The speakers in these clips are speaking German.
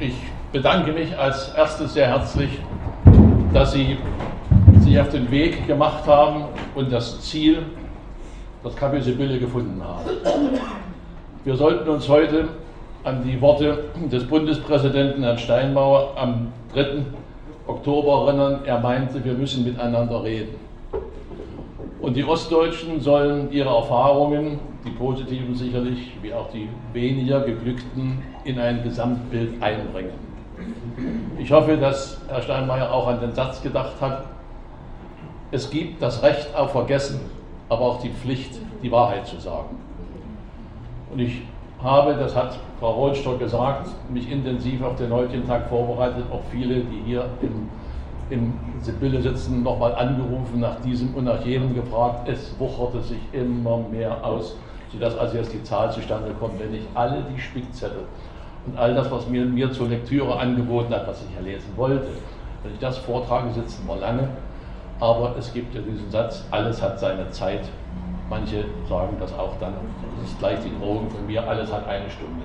Ich bedanke mich als erstes sehr herzlich, dass Sie sich auf den Weg gemacht haben und das Ziel, das Café Sibylle, gefunden haben. Wir sollten uns heute an die Worte des Bundespräsidenten Herrn Steinmauer am 3. Oktober erinnern. Er meinte, wir müssen miteinander reden. Und die Ostdeutschen sollen ihre Erfahrungen, die positiven sicherlich, wie auch die weniger geglückten, in ein Gesamtbild einbringen. Ich hoffe, dass Herr Steinmeier auch an den Satz gedacht hat: Es gibt das Recht auf Vergessen, aber auch die Pflicht, die Wahrheit zu sagen. Und ich habe, das hat Frau Rohlstock gesagt, mich intensiv auf den heutigen Tag vorbereitet, auch viele, die hier in Sibylle sitzen, nochmal angerufen, nach diesem und nach jenem gefragt. Es wucherte sich immer mehr aus, sodass also jetzt die Zahl zustande kommt, wenn ich alle die Spickzettel und all das, was mir zur Lektüre angeboten hat, was ich ja lesen wollte, wenn ich das vortrage, sitzen wir lange. Aber es gibt ja diesen Satz, alles hat seine Zeit. Manche sagen das auch dann, das ist gleich die Drohung von mir, alles hat eine Stunde.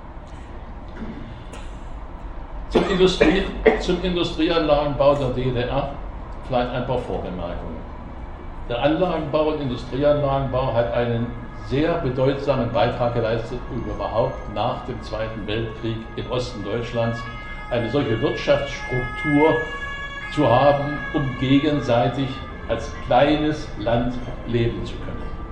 Zum Industrieanlagenbau der DDR vielleicht ein paar Vorbemerkungen. Der Anlagenbau und Industrieanlagenbau hat einen sehr bedeutsamen Beitrag geleistet, um überhaupt nach dem Zweiten Weltkrieg im Osten Deutschlands eine solche Wirtschaftsstruktur zu haben, um gegenseitig als kleines Land leben zu können.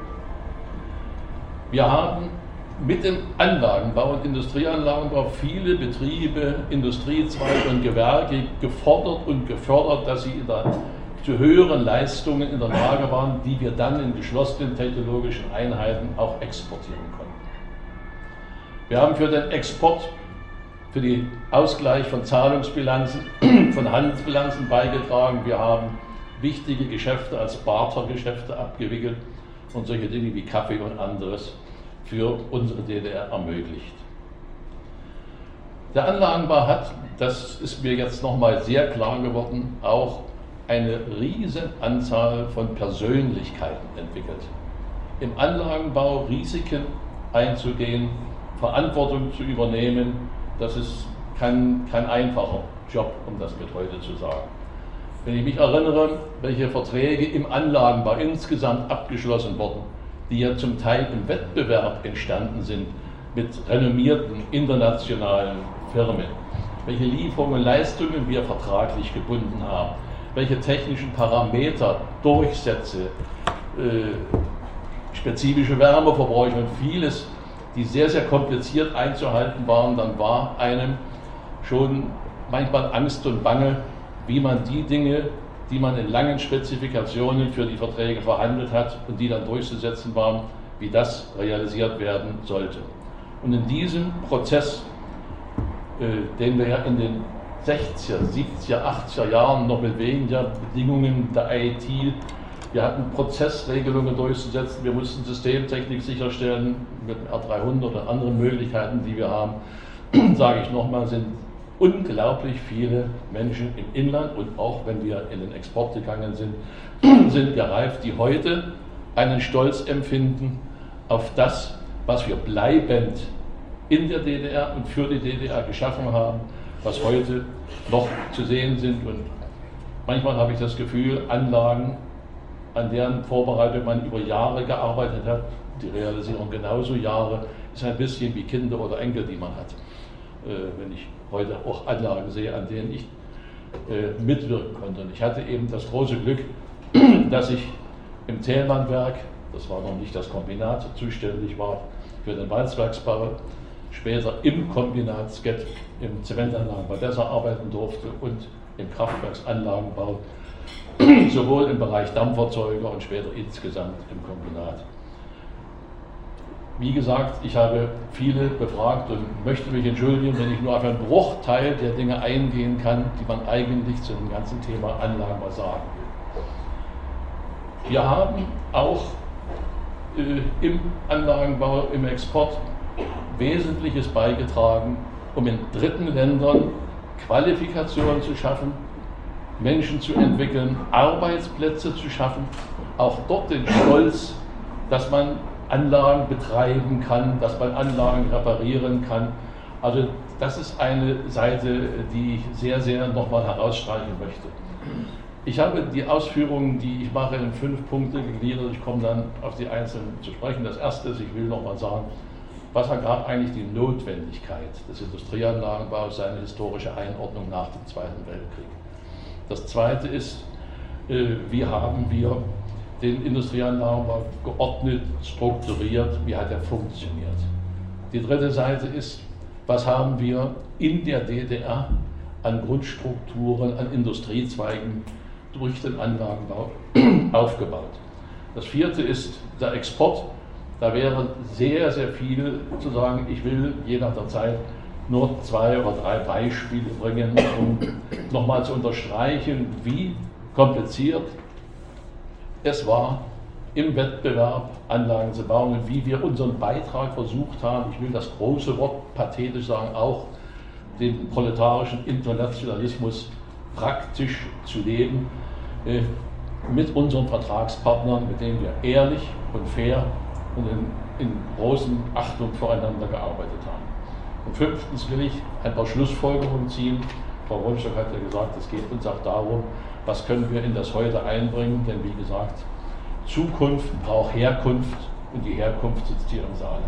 Wir haben mit dem Anlagenbau und Industrieanlagenbau viele Betriebe, Industriezweige und Gewerke gefordert und gefördert, dass sie zu höheren Leistungen in der Lage waren, die wir dann in geschlossenen technologischen Einheiten auch exportieren konnten. Wir haben für den Export, für den Ausgleich von Zahlungsbilanzen, von Handelsbilanzen beigetragen. Wir haben wichtige Geschäfte als Bartergeschäfte abgewickelt und solche Dinge wie Kaffee und anderes für unsere DDR ermöglicht. Der Anlagenbau hat, das ist mir jetzt nochmal sehr klar geworden, auch eine riesen Anzahl von Persönlichkeiten entwickelt. Im Anlagenbau Risiken einzugehen, Verantwortung zu übernehmen, das ist kein einfacher Job, um das mit heute zu sagen. Wenn ich mich erinnere, welche Verträge im Anlagenbau insgesamt abgeschlossen wurden, die ja zum Teil im Wettbewerb entstanden sind mit renommierten internationalen Firmen, welche Lieferungen und Leistungen wir vertraglich gebunden haben, welche technischen Parameter, Durchsätze, spezifische Wärmeverbräuche und vieles, die sehr, sehr kompliziert einzuhalten waren, dann war einem schon manchmal Angst und Bange, wie man die Dinge, die man in langen Spezifikationen für die Verträge verhandelt hat und die dann durchzusetzen waren, wie das realisiert werden sollte. Und in diesem Prozess, den wir ja in den 60er, 70er, 80er Jahren noch mit weniger Bedingungen der IT, wir hatten Prozessregelungen durchzusetzen, wir mussten Systemtechnik sicherstellen mit dem R300 oder anderen Möglichkeiten, die wir haben, sage ich nochmal, sind unglaublich viele Menschen im Inland und auch wenn wir in den Export gegangen sind, sind gereift, die heute einen Stolz empfinden auf das, was wir bleibend in der DDR und für die DDR geschaffen haben, was heute noch zu sehen sind. Und manchmal habe ich das Gefühl, Anlagen, an deren Vorbereitung man über Jahre gearbeitet hat, die Realisierung genauso Jahre, ist ein bisschen wie Kinder oder Enkel, die man hat. Wenn ich heute auch Anlagen sehe, an denen ich mitwirken konnte. Und ich hatte eben das große Glück, dass ich im Thälmannwerk, das war noch nicht das Kombinat, zuständig war für den Walzwerksbau, später im Kombinat SCET, im Zementanlagenbau Dessau arbeiten durfte und im Kraftwerksanlagenbau, sowohl im Bereich Dampferzeuger und später insgesamt im Kombinat. Wie gesagt, ich habe viele befragt und möchte mich entschuldigen, wenn ich nur auf einen Bruchteil der Dinge eingehen kann, die man eigentlich zu dem ganzen Thema Anlagenbau sagen will. Wir haben auch im Anlagenbau, im Export Wesentliches beigetragen, um in dritten Ländern Qualifikationen zu schaffen, Menschen zu entwickeln, Arbeitsplätze zu schaffen, auch dort den Stolz, dass man Anlagen betreiben kann, dass man Anlagen reparieren kann, Also das ist eine Seite, die ich sehr, sehr nochmal herausstreichen möchte. Ich habe die Ausführungen, die ich mache, in 5 Punkte gegliedert. Ich komme dann auf die einzelnen zu sprechen. Das erste ist, ich will nochmal sagen, was ergab eigentlich die Notwendigkeit des Industrieanlagenbaus, seine historische Einordnung nach dem Zweiten Weltkrieg. Das zweite ist, wie haben wir den Industrieanlagenbau geordnet, strukturiert, wie hat er funktioniert. Die dritte Seite ist, was haben wir in der DDR an Grundstrukturen, an Industriezweigen durch den Anlagenbau aufgebaut. Das vierte ist der Export. Da wäre sehr, sehr viel zu sagen. Ich will je nach der Zeit nur 2 oder 3 Beispiele bringen, um nochmal zu unterstreichen, wie kompliziert es war, im Wettbewerb Anlagen zu bauen und wie wir unseren Beitrag versucht haben, ich will das große Wort pathetisch sagen, auch den proletarischen Internationalismus praktisch zu leben, mit unseren Vertragspartnern, mit denen wir ehrlich und fair und in großen Achtung voreinander gearbeitet haben. Und 5. will ich ein paar Schlussfolgerungen ziehen. Frau Ronstock hat ja gesagt, es geht uns auch darum, was können wir in das Heute einbringen, denn wie gesagt, Zukunft braucht Herkunft und die Herkunft sitzt hier im Saal.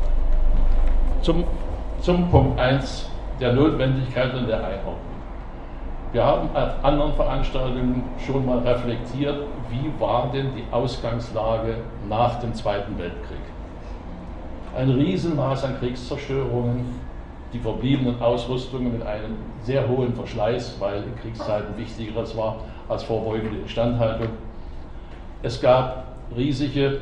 Zum Punkt 1 der Notwendigkeit und der Einordnung. Wir haben auf anderen Veranstaltungen schon mal reflektiert, wie war denn die Ausgangslage nach dem Zweiten Weltkrieg. Ein Riesenmaß an Kriegszerstörungen, die verbliebenen Ausrüstungen mit einem sehr hohen Verschleiß, weil in Kriegszeiten Wichtigeres war als vorbeugende Instandhaltung. Es gab riesige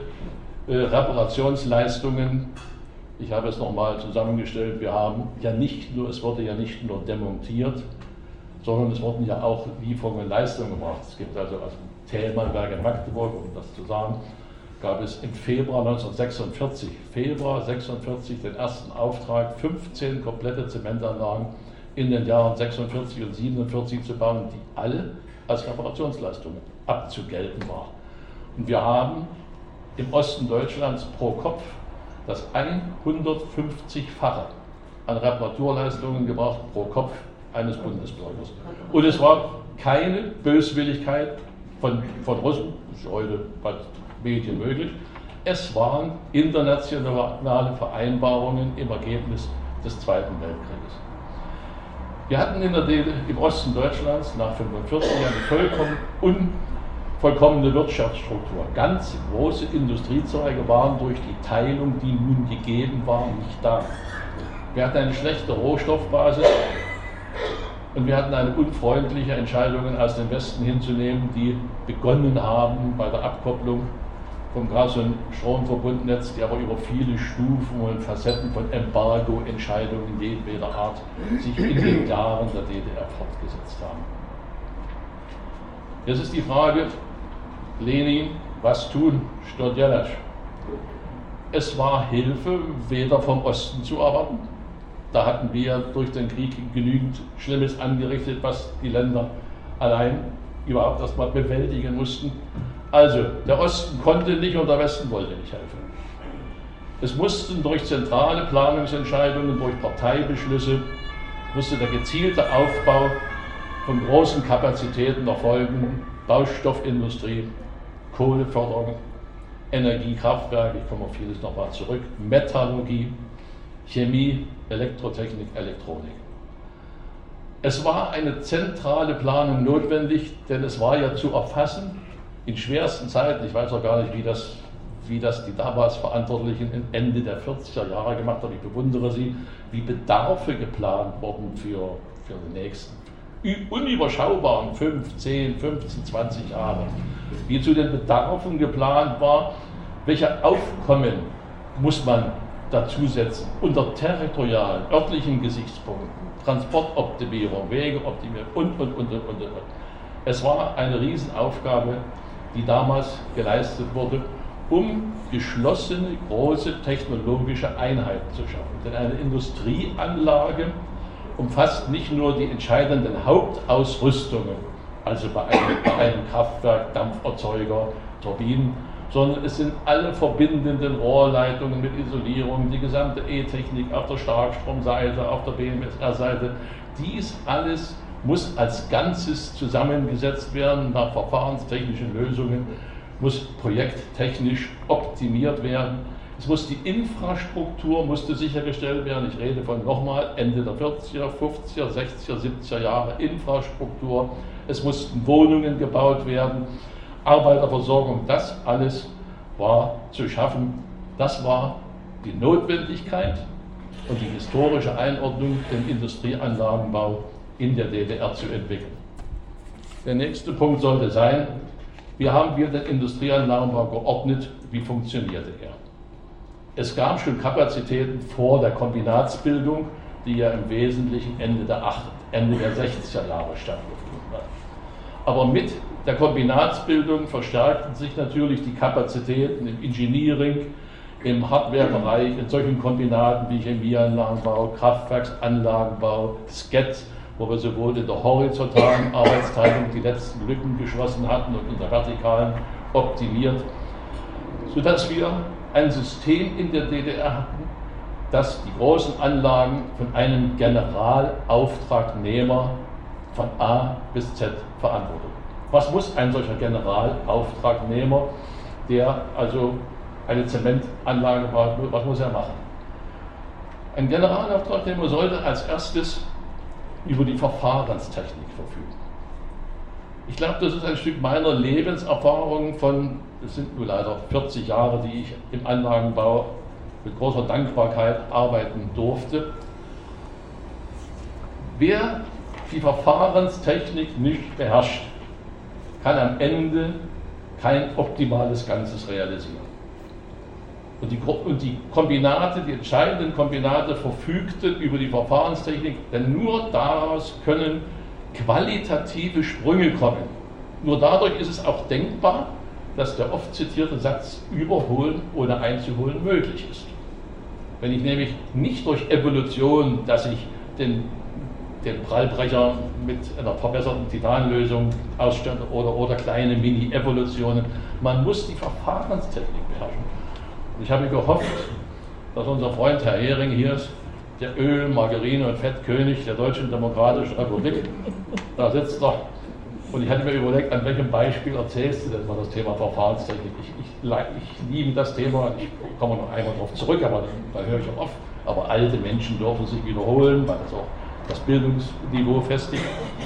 Reparationsleistungen. Ich habe es nochmal zusammengestellt. Wir haben ja nicht nur, es wurde ja nicht nur demontiert, sondern es wurden ja auch Lieferungen und Leistungen gemacht. Es gibt also Thälmannwerk in Magdeburg, um das zu sagen, gab es im Februar 1946, den ersten Auftrag, 15 komplette Zementanlagen in den Jahren 46 und 47 zu bauen, die alle als Reparationsleistungen abzugelten waren. Und wir haben im Osten Deutschlands pro Kopf das 150-fache an Reparaturleistungen gebracht pro Kopf eines Bundesbürgers. Und es war keine Böswilligkeit von Russen, das ist heute bei Medien möglich. Es waren internationale Vereinbarungen im Ergebnis des Zweiten Weltkrieges. Wir hatten im Osten Deutschlands nach 1945 eine vollkommene Wirtschaftsstruktur. Ganz große Industriezweige waren durch die Teilung, die nun gegeben war, nicht da. Wir hatten eine schlechte Rohstoffbasis und wir hatten eine unfreundliche Entscheidungen aus dem Westen hinzunehmen, die begonnen haben bei der Abkopplung vom Gas- und Stromverbundnetz, die aber über viele Stufen und Facetten von Embargo-Entscheidungen jedweder Art sich in den Jahren der DDR fortgesetzt haben. Jetzt ist die Frage, Lenin, was tun? Stört ja nicht. Es war Hilfe weder vom Osten zu erwarten. Da hatten wir durch den Krieg genügend Schlimmes angerichtet, was die Länder allein überhaupt erstmal bewältigen mussten. Also, der Osten konnte nicht und der Westen wollte nicht helfen. Es mussten durch zentrale Planungsentscheidungen, durch Parteibeschlüsse, musste der gezielte Aufbau von großen Kapazitäten erfolgen, Baustoffindustrie, Kohleförderung, Energiekraftwerke, ich komme auf vieles nochmal zurück, Metallurgie, Chemie, Elektrotechnik, Elektronik. Es war eine zentrale Planung notwendig, denn es war ja zu erfassen, in schwersten Zeiten, ich weiß auch gar nicht, wie das die damals Verantwortlichen Ende der 40er Jahre gemacht haben, ich bewundere sie, wie Bedarfe geplant wurden für die nächsten unüberschaubaren 5, 10, 15, 20 Jahre, wie zu den Bedarfen geplant war, welche Aufkommen muss man dazusetzen unter territorialen, örtlichen Gesichtspunkten, Transportoptimierung, Wegeoptimierung und. Es war eine Riesenaufgabe, die damals geleistet wurde, um geschlossene, große technologische Einheiten zu schaffen. Denn eine Industrieanlage umfasst nicht nur die entscheidenden Hauptausrüstungen, also bei einem Kraftwerk, Dampferzeuger, Turbinen, sondern es sind alle verbindenden Rohrleitungen mit Isolierung, die gesamte E-Technik auf der Starkstromseite, auf der BMSR-Seite. Dies alles muss als Ganzes zusammengesetzt werden nach verfahrenstechnischen Lösungen, muss projekttechnisch optimiert werden. Es muss die Infrastruktur musste sichergestellt werden. Ich rede von nochmal Ende der 40er, 50er, 60er, 70er Jahre Infrastruktur. Es mussten Wohnungen gebaut werden, Arbeiterversorgung. Das alles war zu schaffen. Das war die Notwendigkeit und die historische Einordnung, den Industrieanlagenbau in der DDR zu entwickeln. Der nächste Punkt sollte sein, wie haben wir den Industrieanlagenbau geordnet, wie funktionierte er? Es gab schon Kapazitäten vor der Kombinatsbildung, die ja im Wesentlichen Ende der 60er Jahre stattgefunden hat. Aber mit der Kombinatsbildung verstärkten sich natürlich die Kapazitäten im Engineering, im Hardwarebereich, in solchen Kombinaten wie Chemieanlagenbau, Kraftwerksanlagenbau, SCAD, wo wir sowohl in der horizontalen Arbeitsteilung die letzten Lücken geschlossen hatten und in der vertikalen optimiert, sodass wir ein System in der DDR hatten, das die großen Anlagen von einem Generalauftragnehmer von A bis Z verantwortet. Was muss ein solcher Generalauftragnehmer, der also eine Zementanlage baut, was muss er machen? Ein Generalauftragnehmer sollte als erstes über die Verfahrenstechnik verfügen. Ich glaube, das ist ein Stück meiner Lebenserfahrung von, es sind nur leider 40 Jahre, die ich im Anlagenbau mit großer Dankbarkeit arbeiten durfte. Wer die Verfahrenstechnik nicht beherrscht, kann am Ende kein optimales Ganzes realisieren. Und die Kombinate, die entscheidenden Kombinate verfügten über die Verfahrenstechnik, denn nur daraus können qualitative Sprünge kommen. Nur dadurch ist es auch denkbar, dass der oft zitierte Satz überholen ohne einzuholen möglich ist. Wenn ich nämlich nicht durch Evolution, dass ich den Prallbrecher mit einer verbesserten Titanlösung ausstatte oder kleine Mini-Evolutionen, man muss die Verfahrenstechnik beherrschen. Ich habe gehofft, dass unser Freund Herr Hering hier ist, der Öl-, Margarine- und Fettkönig der Deutschen Demokratischen Republik. Da sitzt er. Und ich hatte mir überlegt, an welchem Beispiel erzählst du denn mal das Thema Verfahrenstechnik? Ich liebe das Thema, ich komme noch einmal darauf zurück, aber da höre ich auch auf. Aber alte Menschen dürfen sich wiederholen, weil das auch das Bildungsniveau festigt.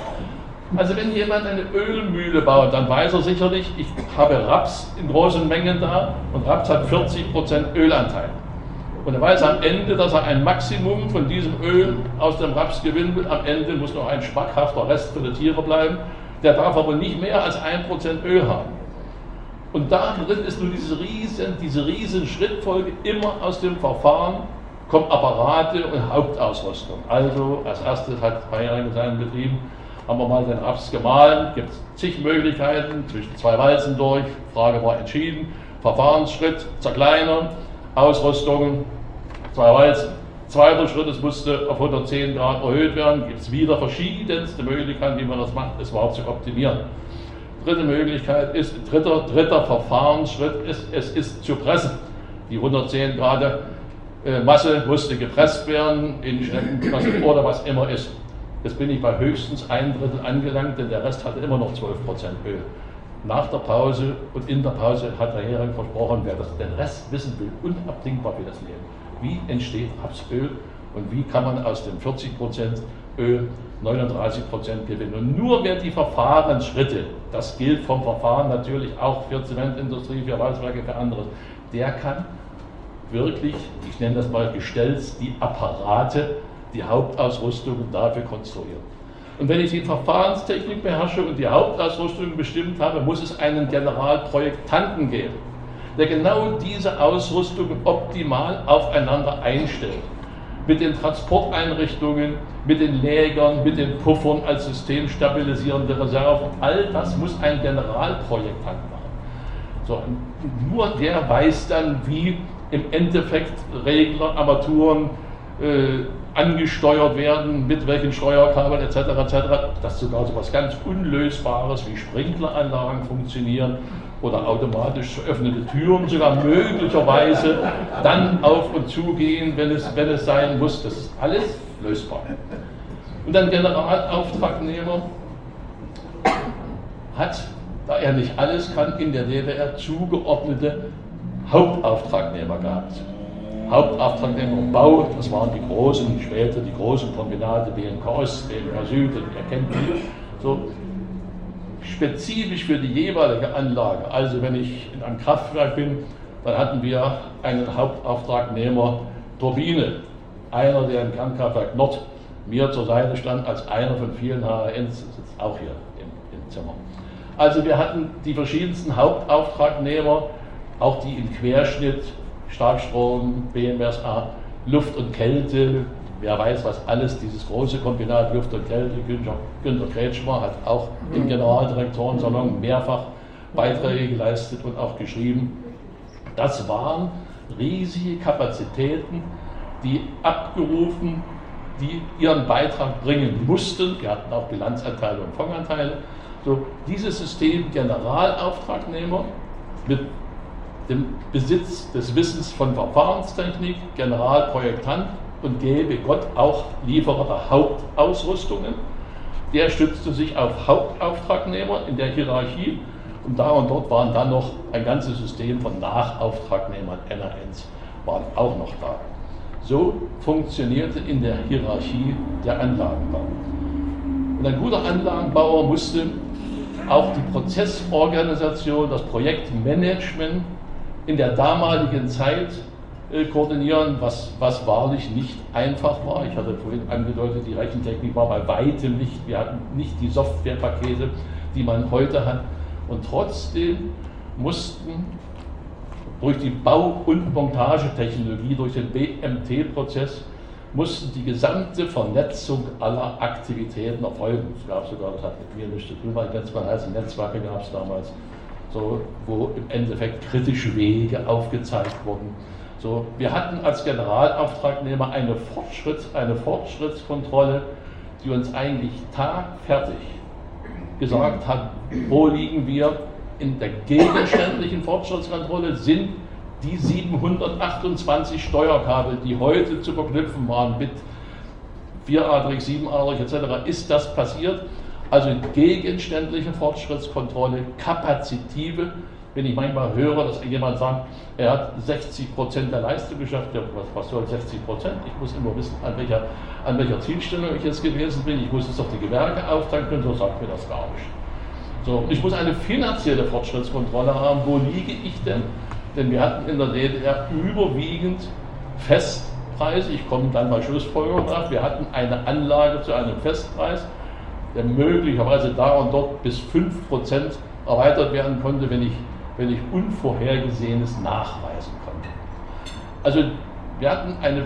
Also wenn jemand eine Ölmühle baut, dann weiß er sicherlich, ich habe Raps in großen Mengen da und Raps hat 40% Ölanteil. Und er weiß am Ende, dass er ein Maximum von diesem Öl aus dem Raps gewinnen will. Am Ende muss noch ein schmackhafter Rest für die Tiere bleiben. Der darf aber nicht mehr als 1% Öl haben. Und da drin ist nur diese riesen Schrittfolge immer aus dem Verfahren, kommen Apparate und Hauptausrüstung. Also als erstes hat Hering in seinen Betrieben, haben wir mal den Raps gemahlen, gibt es zig Möglichkeiten, zwischen zwei Walzen durch, Frage war entschieden, Verfahrensschritt, zerkleinern, Ausrüstung, zwei Walzen. Zweiter Schritt, es musste auf 110 Grad erhöht werden, gibt es wieder verschiedenste Möglichkeiten, wie man das macht, es überhaupt zu optimieren. Dritte Möglichkeit ist, dritter Verfahrensschritt ist, es ist zu pressen. Die 110 Grad Masse musste gepresst werden in Schneckenmasse oder was immer ist. Jetzt bin ich bei höchstens 1/3 angelangt, denn der Rest hatte immer noch 12% Öl. Nach der Pause und in der Pause hat Herr Hering versprochen, wer den Rest wissen will, unabdingbar für das Leben. Wie entsteht Rapsöl und wie kann man aus dem 40% Öl 39% gewinnen? Und nur wer die Verfahrensschritte, das gilt vom Verfahren natürlich auch für Zementindustrie, für Walzwerke, für anderes, der kann wirklich, ich nenne das mal gestellt, die Apparate, die Hauptausrüstung dafür konstruieren. Und wenn ich die Verfahrenstechnik beherrsche und die Hauptausrüstung bestimmt habe, muss es einen Generalprojektanten geben, der genau diese Ausrüstung optimal aufeinander einstellt. Mit den Transporteinrichtungen, mit den Lägern, mit den Puffern als systemstabilisierende Reserven. All das muss ein Generalprojektant machen. So, nur der weiß dann, wie im Endeffekt Regler, Armaturen angesteuert werden, mit welchen Steuerkabeln etc. etc., dass sogar so etwas ganz Unlösbares wie Sprinkleranlagen funktionieren oder automatisch geöffnete Türen sogar möglicherweise dann auf und zugehen, wenn es sein muss. Das ist alles lösbar. Und ein Generalauftragnehmer hat, da er nicht alles kann, in der DDR zugeordnete Hauptauftragnehmer gehabt. Hauptauftragnehmer im Bau, das waren die großen, später die großen Kombinate, BMK Ost, BMK Süd, ihr kennt die. So spezifisch für die jeweilige Anlage. Also wenn ich in einem Kraftwerk bin, dann hatten wir einen Hauptauftragnehmer Turbine. Einer, der im Kernkraftwerk Nord mir zur Seite stand, als einer von vielen HRNs, sitzt auch hier im Zimmer. Also wir hatten die verschiedensten Hauptauftragnehmer, auch die im Querschnitt, Starkstrom, BMSA, Luft und Kälte, wer weiß was alles, dieses große Kombinat Luft und Kälte, Günter Kretschmer hat auch im Generaldirektorensalon mehrfach Beiträge geleistet und auch geschrieben. Das waren riesige Kapazitäten, die abgerufen, die ihren Beitrag bringen mussten. Wir hatten auch Bilanzanteile und Fondanteile. So, dieses System Generalauftragnehmer mit dem Besitz des Wissens von Verfahrenstechnik, Generalprojektant und gebe Gott auch Lieferer der Hauptausrüstungen. Der stützte sich auf Hauptauftragnehmer in der Hierarchie und da und dort waren dann noch ein ganzes System von Nachauftragnehmern, NANs, waren auch noch da. So funktionierte in der Hierarchie der Anlagenbau. Und ein guter Anlagenbauer musste auch die Prozessorganisation, das Projektmanagement in der damaligen Zeit koordinieren, was wahrlich nicht einfach war. Ich hatte vorhin angedeutet, die Rechentechnik war bei weitem nicht, wir hatten nicht die Softwarepakete, die man heute hat. Und trotzdem mussten durch die Bau- und Montagetechnologie, durch den BMT-Prozess, mussten die gesamte Vernetzung aller Aktivitäten erfolgen. Es gab sogar, das hat mit mir nichts zu tun, weil Netzwerke gab es damals, so, wo im Endeffekt kritische Wege aufgezeigt wurden. So, wir hatten als Generalauftragnehmer eine Fortschrittskontrolle, die uns eigentlich tagfertig gesagt hat, wo liegen wir in der gegenständlichen Fortschrittskontrolle, sind die 728 Steuerkabel, die heute zu verknüpfen waren mit vieradrig, siebenadrig etc., ist das passiert? Also gegenständliche Fortschrittskontrolle, kapazitive. Wenn ich manchmal höre, dass jemand sagt, er hat 60% der Leistung geschafft, ja, was soll 60%? Ich muss immer wissen, an welcher Zielstellung ich jetzt gewesen bin. Ich muss es auf die Gewerke aufteilen können, so sagt mir das gar nicht. So, ich muss eine finanzielle Fortschrittskontrolle haben. Wo liege ich denn? Denn wir hatten in der DDR überwiegend Festpreise. Ich komme dann bei Schlussfolgerung ab. Wir hatten eine Anlage zu einem Festpreis, der möglicherweise da und dort bis 5% erweitert werden konnte, wenn ich Unvorhergesehenes nachweisen konnte. Also wir hatten eine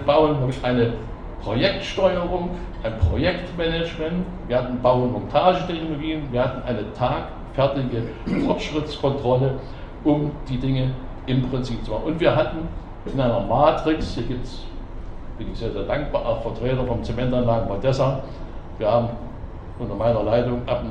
Projektsteuerung, ein Projektmanagement, wir hatten Bau- und Montagetechnologien, wir hatten eine tagfertige Fortschrittskontrolle, um die Dinge im Prinzip zu machen. Und wir hatten in einer Matrix, hier bin ich sehr, sehr dankbar, auch Vertreter vom Zementanlagen Odessa, wir haben unter meiner Leitung ab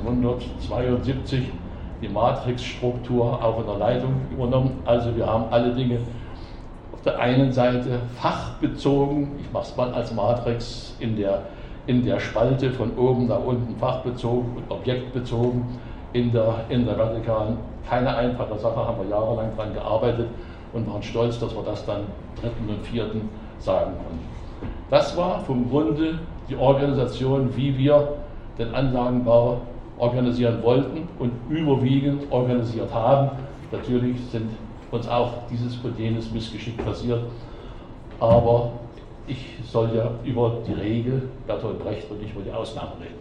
1972 die Matrixstruktur auch in der Leitung übernommen. Also wir haben alle Dinge auf der einen Seite fachbezogen, ich mache es mal als Matrix in der Spalte von oben nach unten fachbezogen und objektbezogen in der Vertikalen. Keine einfache Sache, haben wir jahrelang daran gearbeitet und waren stolz, dass wir das dann dritten und vierten sagen konnten. Das war vom Grunde die Organisation, wie wir den Anlagenbau organisieren wollten und überwiegend organisiert haben. Natürlich sind uns auch dieses und jenes Missgeschick passiert, aber ich soll ja über die Regel, Bertolt Brecht, und nicht über die Ausnahmen reden.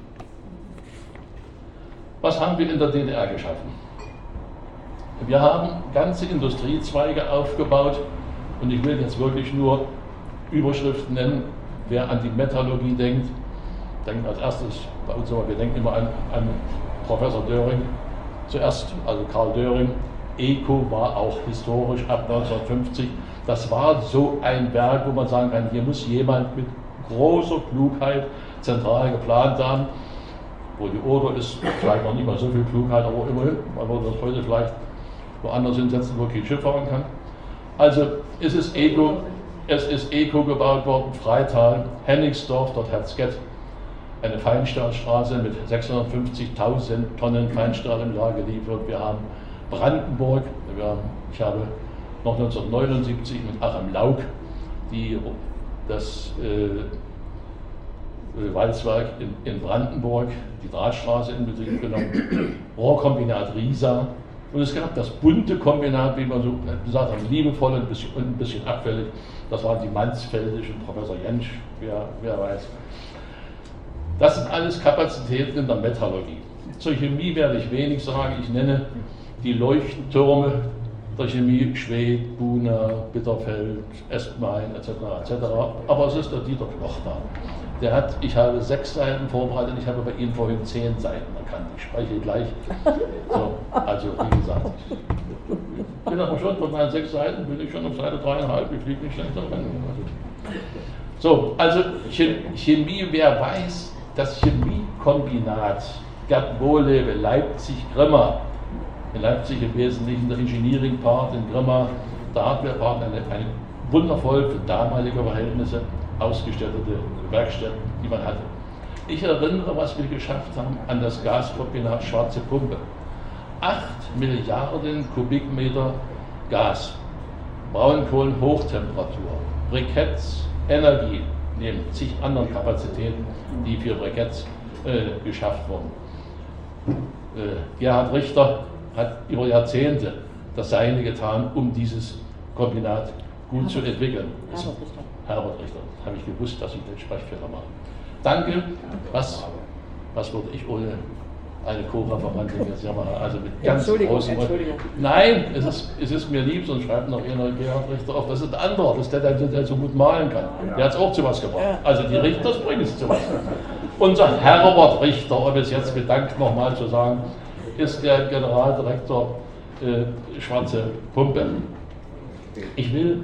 Was haben wir in der DDR geschaffen? Wir haben ganze Industriezweige aufgebaut und ich will jetzt wirklich nur Überschriften nennen. Wer an die Metallurgie denkt als erstes bei uns immer, wir denken immer an Professor Döring zuerst, also Karl Döring. ECO war auch historisch ab 1950. Das war so ein Werk, wo man sagen kann, hier muss jemand mit großer Klugheit zentral geplant haben. wo die Oder ist, vielleicht noch nicht mal so viel Klugheit, aber immerhin, man würde das heute vielleicht woanders hinsetzen, wo kein Schiff fahren kann. Also es ist Eco gebaut worden, Freital, Hennigsdorf, dort Herzgett, eine Feinstahlstraße mit 650.000 Tonnen Feinstahl im Jahr geliefert. Wir haben Brandenburg, ich habe noch 1979 mit Achim Lauk das Walzwerk in Brandenburg, die Drahtstraße in Betrieb genommen, Rohrkombinat Riesa. Und es gab das bunte Kombinat, wie man so gesagt hat, liebevoll und ein bisschen abfällig. Das waren die Mansfeldischen, Professor Jentsch, wer weiß. Das sind alles Kapazitäten in der Metallurgie. Zur Chemie werde ich wenig sagen. Ich nenne die Leuchttürme der Chemie Schwedt, Buna, Bitterfeld, Espenhain etc. etc. Aber es ist der Dieter Knoch da. Ich habe 6 Seiten vorbereitet, ich habe bei ihm vorhin 10 Seiten erkannt. Ich spreche gleich. So, also wie gesagt, ich bin aber schon von meinen 6 Seiten, bin ich schon auf Seite 3,5, ich fliege nicht schlechter rein. So, also Chemie, wer weiß, das Chemiekombinat Gerd Wohllebe, Leipzig-Grimma, in Leipzig im Wesentlichen der Engineering-Part, in Grimma der Hardware-Part, eine wundervoll für damalige Verhältnisse ausgestattete Werkstätten, die man hatte. Ich erinnere, was wir geschafft haben an das Gaskombinat Schwarze Pumpe. 8 Milliarden Kubikmeter Gas, Braunkohlen Hochtemperatur, Briketts, Energie, neben zig anderen Kapazitäten, die für Briketts geschafft wurden. Gerhard Richter hat über Jahrzehnte das Seine getan, um dieses Kombinat gut zu entwickeln. Herbert Richter, habe ich gewusst, dass ich den Sprechfehler mache. Danke. Was würde ich ohne eine Co-Referentin jetzt ja machen? Also mit ganz großen Entschuldigung. Nein, es ist mir lieb, sonst schreibt noch einer Gerhard Richter auf. Das ist ein anderer, das ist der so gut malen kann. Der hat es auch zu was gebracht. Also die Richters bringen es zu was. Unser Herbert Richter, um es jetzt bedankt nochmal zu sagen, ist der Generaldirektor Schwarze Pumpe. Ich will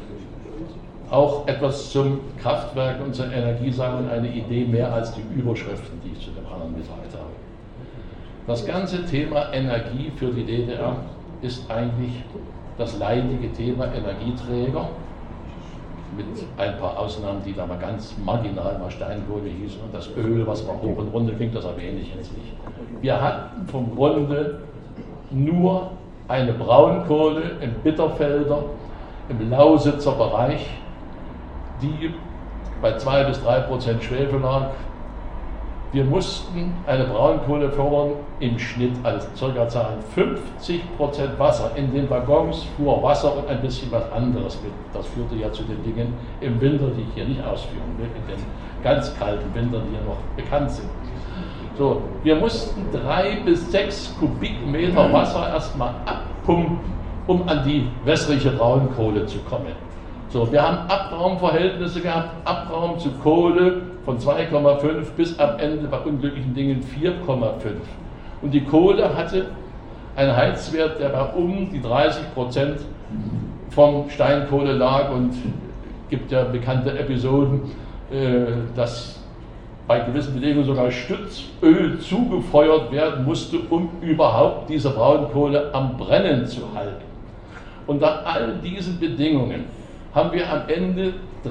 auch etwas zum Kraftwerk und zur Energie sagen, eine Idee mehr als die Überschriften, die ich zu dem anderen geteilt habe. Das ganze Thema Energie für die DDR ist eigentlich das leidige Thema Energieträger, mit ein paar Ausnahmen, die da mal ganz marginal mal Steinkohle hießen und das Öl, was mal hoch und runter ging, das erwähne ich jetzt nicht. Wir hatten vom Grunde nur eine Braunkohle im Bitterfelder, im Lausitzer Bereich, die bei 2 bis 3% Schwefel lag. Wir mussten eine Braunkohle fördern, im Schnitt als ca. Zahlen 50% Wasser. In den Waggons fuhr Wasser und ein bisschen was anderes mit. Das führte ja zu den Dingen im Winter, die ich hier nicht ausführen will, in den ganz kalten Wintern, die ja noch bekannt sind. So, wir mussten 3 bis 6 Kubikmeter Wasser erstmal abpumpen, um an die wässrige Braunkohle zu kommen. So, wir haben Abraumverhältnisse gehabt, Abraum zu Kohle von 2,5 bis am Ende bei unglücklichen Dingen 4,5. Und die Kohle hatte einen Heizwert, der bei um die 30% vom Steinkohle lag, und gibt ja bekannte Episoden, dass bei gewissen Bedingungen sogar Stützöl zugefeuert werden musste, um überhaupt diese Braunkohle am Brennen zu halten. Unter all diesen Bedingungen haben wir am Ende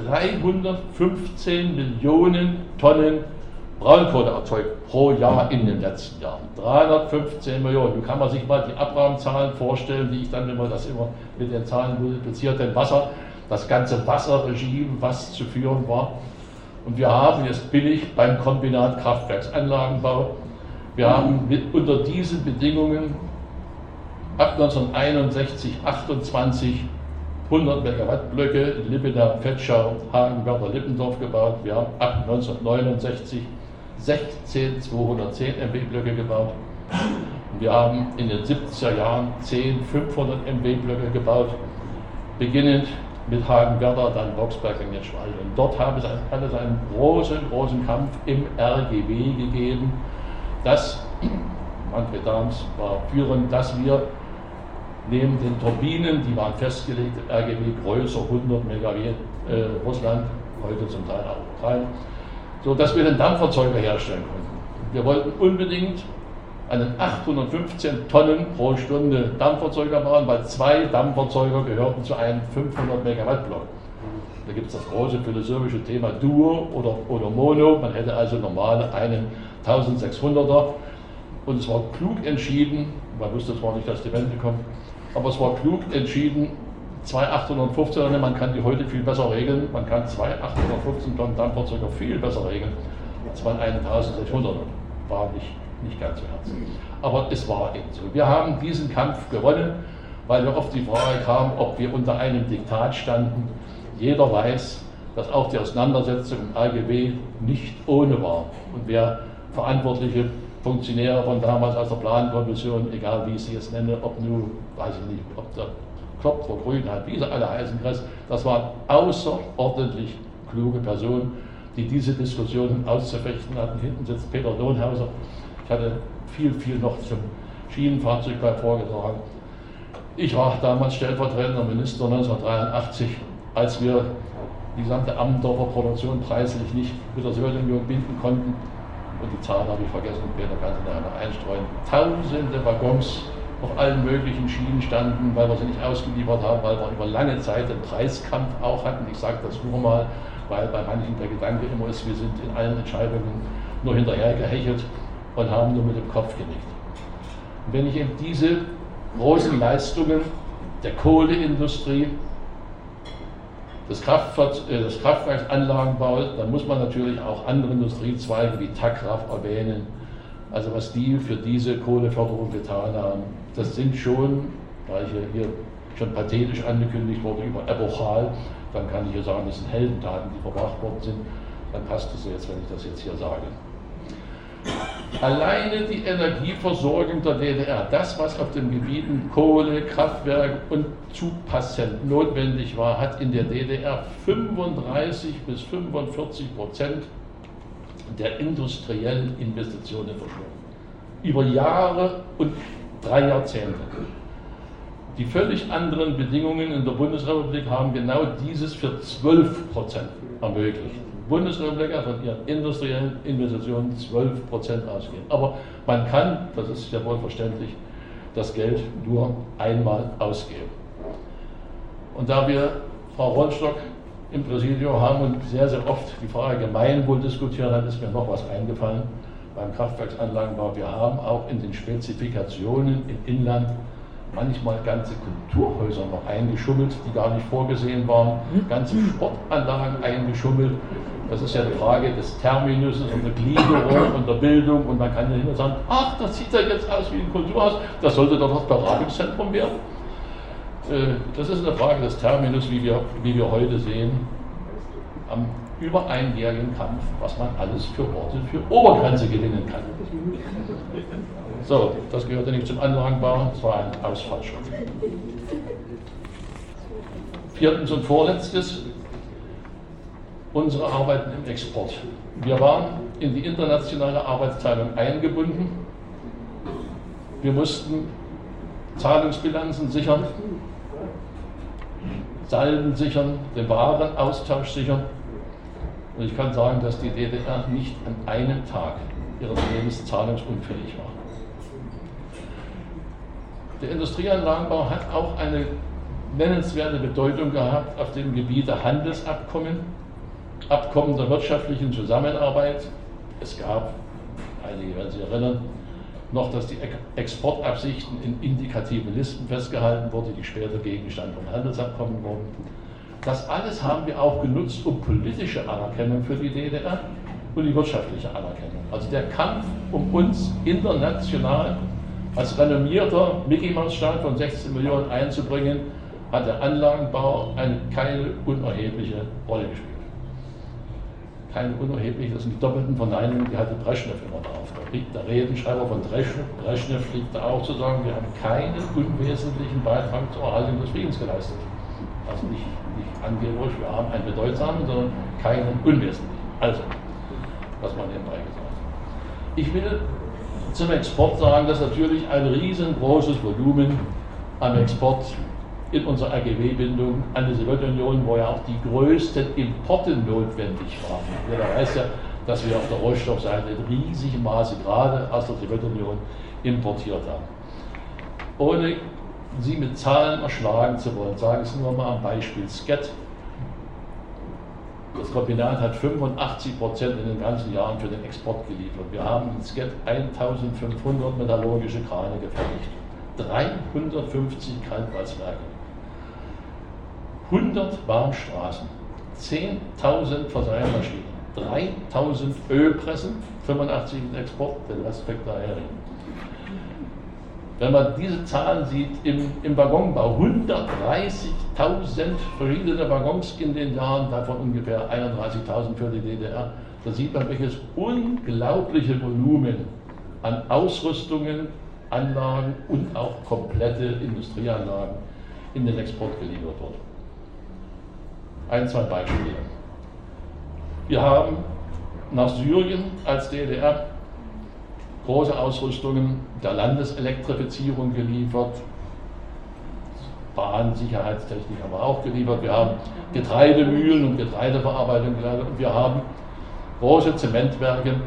315 Millionen Tonnen Braunkohle erzeugt pro Jahr in den letzten Jahren. 315 Millionen. Nun kann man sich mal die Abraumzahlen vorstellen, die ich dann, wenn man das immer mit den Zahlen multipliziert, denn Wasser, das ganze Wasserregime, was zu führen war. Und wir haben jetzt billig beim Kombinat Kraftwerksanlagenbau, wir haben unter diesen Bedingungen ab 1961, 28 100 Megawatt-Blöcke in Lippenau, Vetschau, Hagenwerder, Lippendorf gebaut. Wir haben ab 1969 16 210 MW-Blöcke gebaut. Und wir haben in den 70er Jahren 10 500 MW-Blöcke gebaut, beginnend mit Hagenwerder, dann Boxberg und Netschwald. Und dort haben es alles einen großen Kampf im RGW gegeben, dass, Manfred Dahms war führend, dass wir neben den Turbinen, die waren festgelegt, RGW größer, 100 Megawatt, Russland, heute zum Teil auch Ukraine, so dass wir den Dampferzeuger herstellen konnten. Wir wollten unbedingt einen 815 Tonnen pro Stunde Dampferzeuger bauen, weil 2 Dampferzeuger gehörten zu einem 500 Megawatt Block. Da gibt es das große philosophische Thema Duo oder Mono. Man hätte also normale einen 1600er. Und es war klug entschieden, man wusste zwar nicht, dass die Wende kommt, aber es war klug entschieden, 2 815er, man kann die heute viel besser regeln. Man kann 2 815 Tonnen Dampferzeuger viel besser regeln als man einen 1600er. War nicht ganz so herzlich. Aber es war eben so. Wir haben diesen Kampf gewonnen, weil wir oft die Frage kam, ob wir unter einem Diktat standen. Jeder weiß, dass auch die Auseinandersetzung im AGB nicht ohne war. Und wer verantwortliche Funktionäre von damals aus der Plankommission, egal wie ich sie jetzt nenne, ob nun, weiß ich nicht, ob der Klopfer, Grünheit, wie sie alle heißen, das waren außerordentlich kluge Personen, die diese Diskussionen auszufechten hatten. Hinten sitzt Peter Lohnhauser. Ich hatte viel noch zum Schienenfahrzeugbau vorgetragen. Ich war damals stellvertretender Minister 1983, als wir die gesamte Ammendorfer Produktion preislich nicht mit der Sowjetunion binden konnten. Und die Zahl habe ich vergessen, Peter kann sie nachher noch einstreuen. Tausende Waggons auf allen möglichen Schienen standen, weil wir sie nicht ausgeliefert haben, weil wir über lange Zeit einen Preiskampf auch hatten. Ich sage das nur mal, weil bei manchen der Gedanke immer ist, wir sind in allen Entscheidungen nur hinterher gehechelt und haben nur mit dem Kopf genickt. Und wenn ich eben diese großen Leistungen der Kohleindustrie, des Kraftwerksanlagenbau, dann muss man natürlich auch andere Industriezweige wie Takraf erwähnen. Also was die für diese Kohleförderung getan haben, das sind schon, da ich hier schon pathetisch angekündigt wurde über epochal, dann kann ich hier sagen, das sind Heldentaten, die verbracht worden sind, dann passt es jetzt, wenn ich das jetzt hier sage. Alleine die Energieversorgung der DDR, das was auf den Gebieten Kohle, Kraftwerk und Zugpassent notwendig war, hat in der DDR 35 bis 45% der industriellen Investitionen verschlungen. Über Jahre und 3 Jahrzehnte. Die völlig anderen Bedingungen in der Bundesrepublik haben genau dieses für 12% ermöglicht. Die Bundesrepublik hat von ihren industriellen Investitionen 12% ausgehen. Aber man kann, das ist ja wohl verständlich, das Geld nur einmal ausgeben. Und da wir Frau Ronstock im Präsidium haben und sehr oft die Frage Gemeinwohl diskutieren, dann ist mir noch was eingefallen beim Kraftwerksanlagenbau. Wir haben auch in den Spezifikationen im Inland manchmal ganze Kulturhäuser noch eingeschummelt, die gar nicht vorgesehen waren, ganze Sportanlagen eingeschummelt. Das ist ja eine Frage des Terminus und der Gliederung und der Bildung, und man kann ja hinterher sagen, ach, das sieht ja jetzt aus wie ein Kulturhaus, das sollte doch das Beratungszentrum werden. Das ist eine Frage des Terminus, wie wir heute sehen, am über einjährigen Kampf, was man alles für Orte für Obergrenze gewinnen kann. So, das gehörte nicht zum Anlagenbau, das war ein Ausfallschritt. Viertens und vorletztes, unsere Arbeiten im Export. Wir waren in die internationale Arbeitsteilung eingebunden. Wir mussten Zahlungsbilanzen sichern, Salden sichern, den Warenaustausch sichern. Und ich kann sagen, dass die DDR nicht an einem Tag ihres Lebens zahlungsunfähig war. Der Industrieanlagenbau hat auch eine nennenswerte Bedeutung gehabt auf dem Gebiet der Handelsabkommen, Abkommen der wirtschaftlichen Zusammenarbeit. Es gab, einige werden sich erinnern, noch, dass die Exportabsichten in indikativen Listen festgehalten wurden, die später Gegenstand von Handelsabkommen wurden. Das alles haben wir auch genutzt, um politische Anerkennung für die DDR und die wirtschaftliche Anerkennung. Also der Kampf um uns international als renommierter Mickey-Maus-Staat von 16 Millionen einzubringen, hat der Anlagenbau keine unerhebliche Rolle gespielt. Keine unerhebliche, das sind die doppelten Verneinungen, die hatte Breschnew immer drauf. Der Redenschreiber von Breschnew fliegt da auch zu sagen, wir haben keinen unwesentlichen Beitrag zur Erhaltung des Friedens geleistet. Also nicht angeblich, wir haben einen bedeutsamen, sondern keinen unwesentlichen. Also, was man nebenbei gesagt hat. Ich will zum Export sagen, dass natürlich ein riesengroßes Volumen am Export in unserer AGB-Bindung an die Sowjetunion, wo ja auch die größten Importe notwendig waren. Jeder weiß ja, dass wir auf der Rohstoffseite in riesigem Maße gerade aus der Sowjetunion importiert haben. Ohne Sie mit Zahlen erschlagen zu wollen, sage ich es nur mal am Beispiel Sket. Das Kombinat hat 85% in den ganzen Jahren für den Export geliefert. Wir haben in Sket 1500 metallurgische Krane gefertigt, 350 Kaltwalzwerke, 100 Warmstraßen, 10.000 Verseilmaschinen, 3.000 Ölpressen, 85 im Export, den Rest weckt der Hering. Wenn man diese Zahlen sieht im Waggonbau, 130.000 verschiedene Waggons in den Jahren, davon ungefähr 31.000 für die DDR, da sieht man, welches unglaubliche Volumen an Ausrüstungen, Anlagen und auch komplette Industrieanlagen in den Export geliefert wurde. Ein, zwei Beispiele. Wir haben nach Syrien als DDR große Ausrüstungen der Landeselektrifizierung geliefert, Bahnsicherheitstechnik haben wir auch geliefert, wir haben Getreidemühlen und Getreideverarbeitung geliefert und wir haben große Zementwerke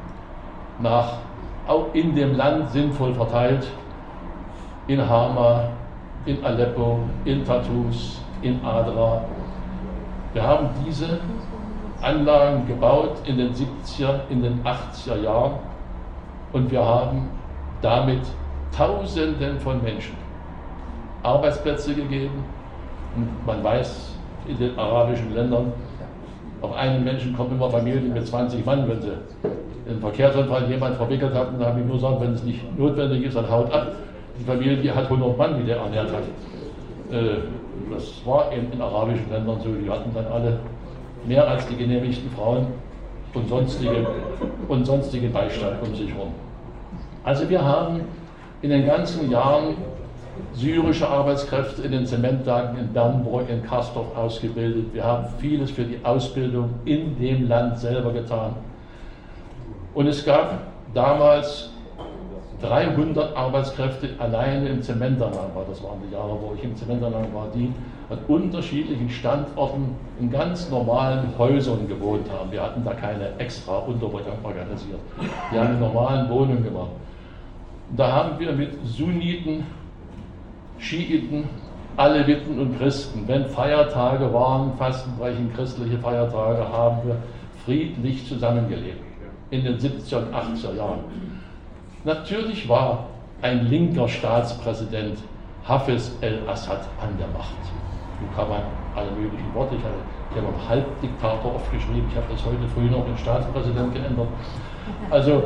auch in dem Land sinnvoll verteilt, in Hama, in Aleppo, in Tartus, in Adra. Wir haben diese Anlagen gebaut in den 70er, in den 80er Jahren und wir haben damit Tausenden von Menschen Arbeitsplätze gegeben. Und man weiß, in den arabischen Ländern, auf einen Menschen kommen immer Familien mit 20 Mann, wenn sie in einen Verkehrsunfall jemand verwickelt hat. Und da habe ich nur gesagt, wenn es nicht notwendig ist, dann haut ab. Die Familie, die hat 100 Mann, die der ernährt hat. Das war eben in arabischen Ländern so. Die hatten dann alle mehr als die genehmigten Frauen und sonstigen Beistand um sich herum. Also wir haben in den ganzen Jahren syrische Arbeitskräfte in den Zementwerken in Bernburg, in Castorf ausgebildet. Wir haben vieles für die Ausbildung in dem Land selber getan. Und es gab damals 300 Arbeitskräfte alleine im Zementanlagen, das waren die Jahre, wo ich im Zementanlagen war, die an unterschiedlichen Standorten in ganz normalen Häusern gewohnt haben. Wir hatten da keine extra Unterbringung organisiert. Wir haben in normalen Wohnungen gemacht. Und da haben wir mit Sunniten, Schiiten, Aleviten und Christen, wenn Feiertage waren, Fastenbrechen, christliche Feiertage, haben wir friedlich zusammengelebt in den 70er und 80er Jahren. Natürlich war ein linker Staatspräsident Hafez el-Assad an der Macht. Nun kann man alle möglichen Worte, ich habe Halbdiktator oft geschrieben, ich habe das heute früh noch in Staatspräsident geändert. Also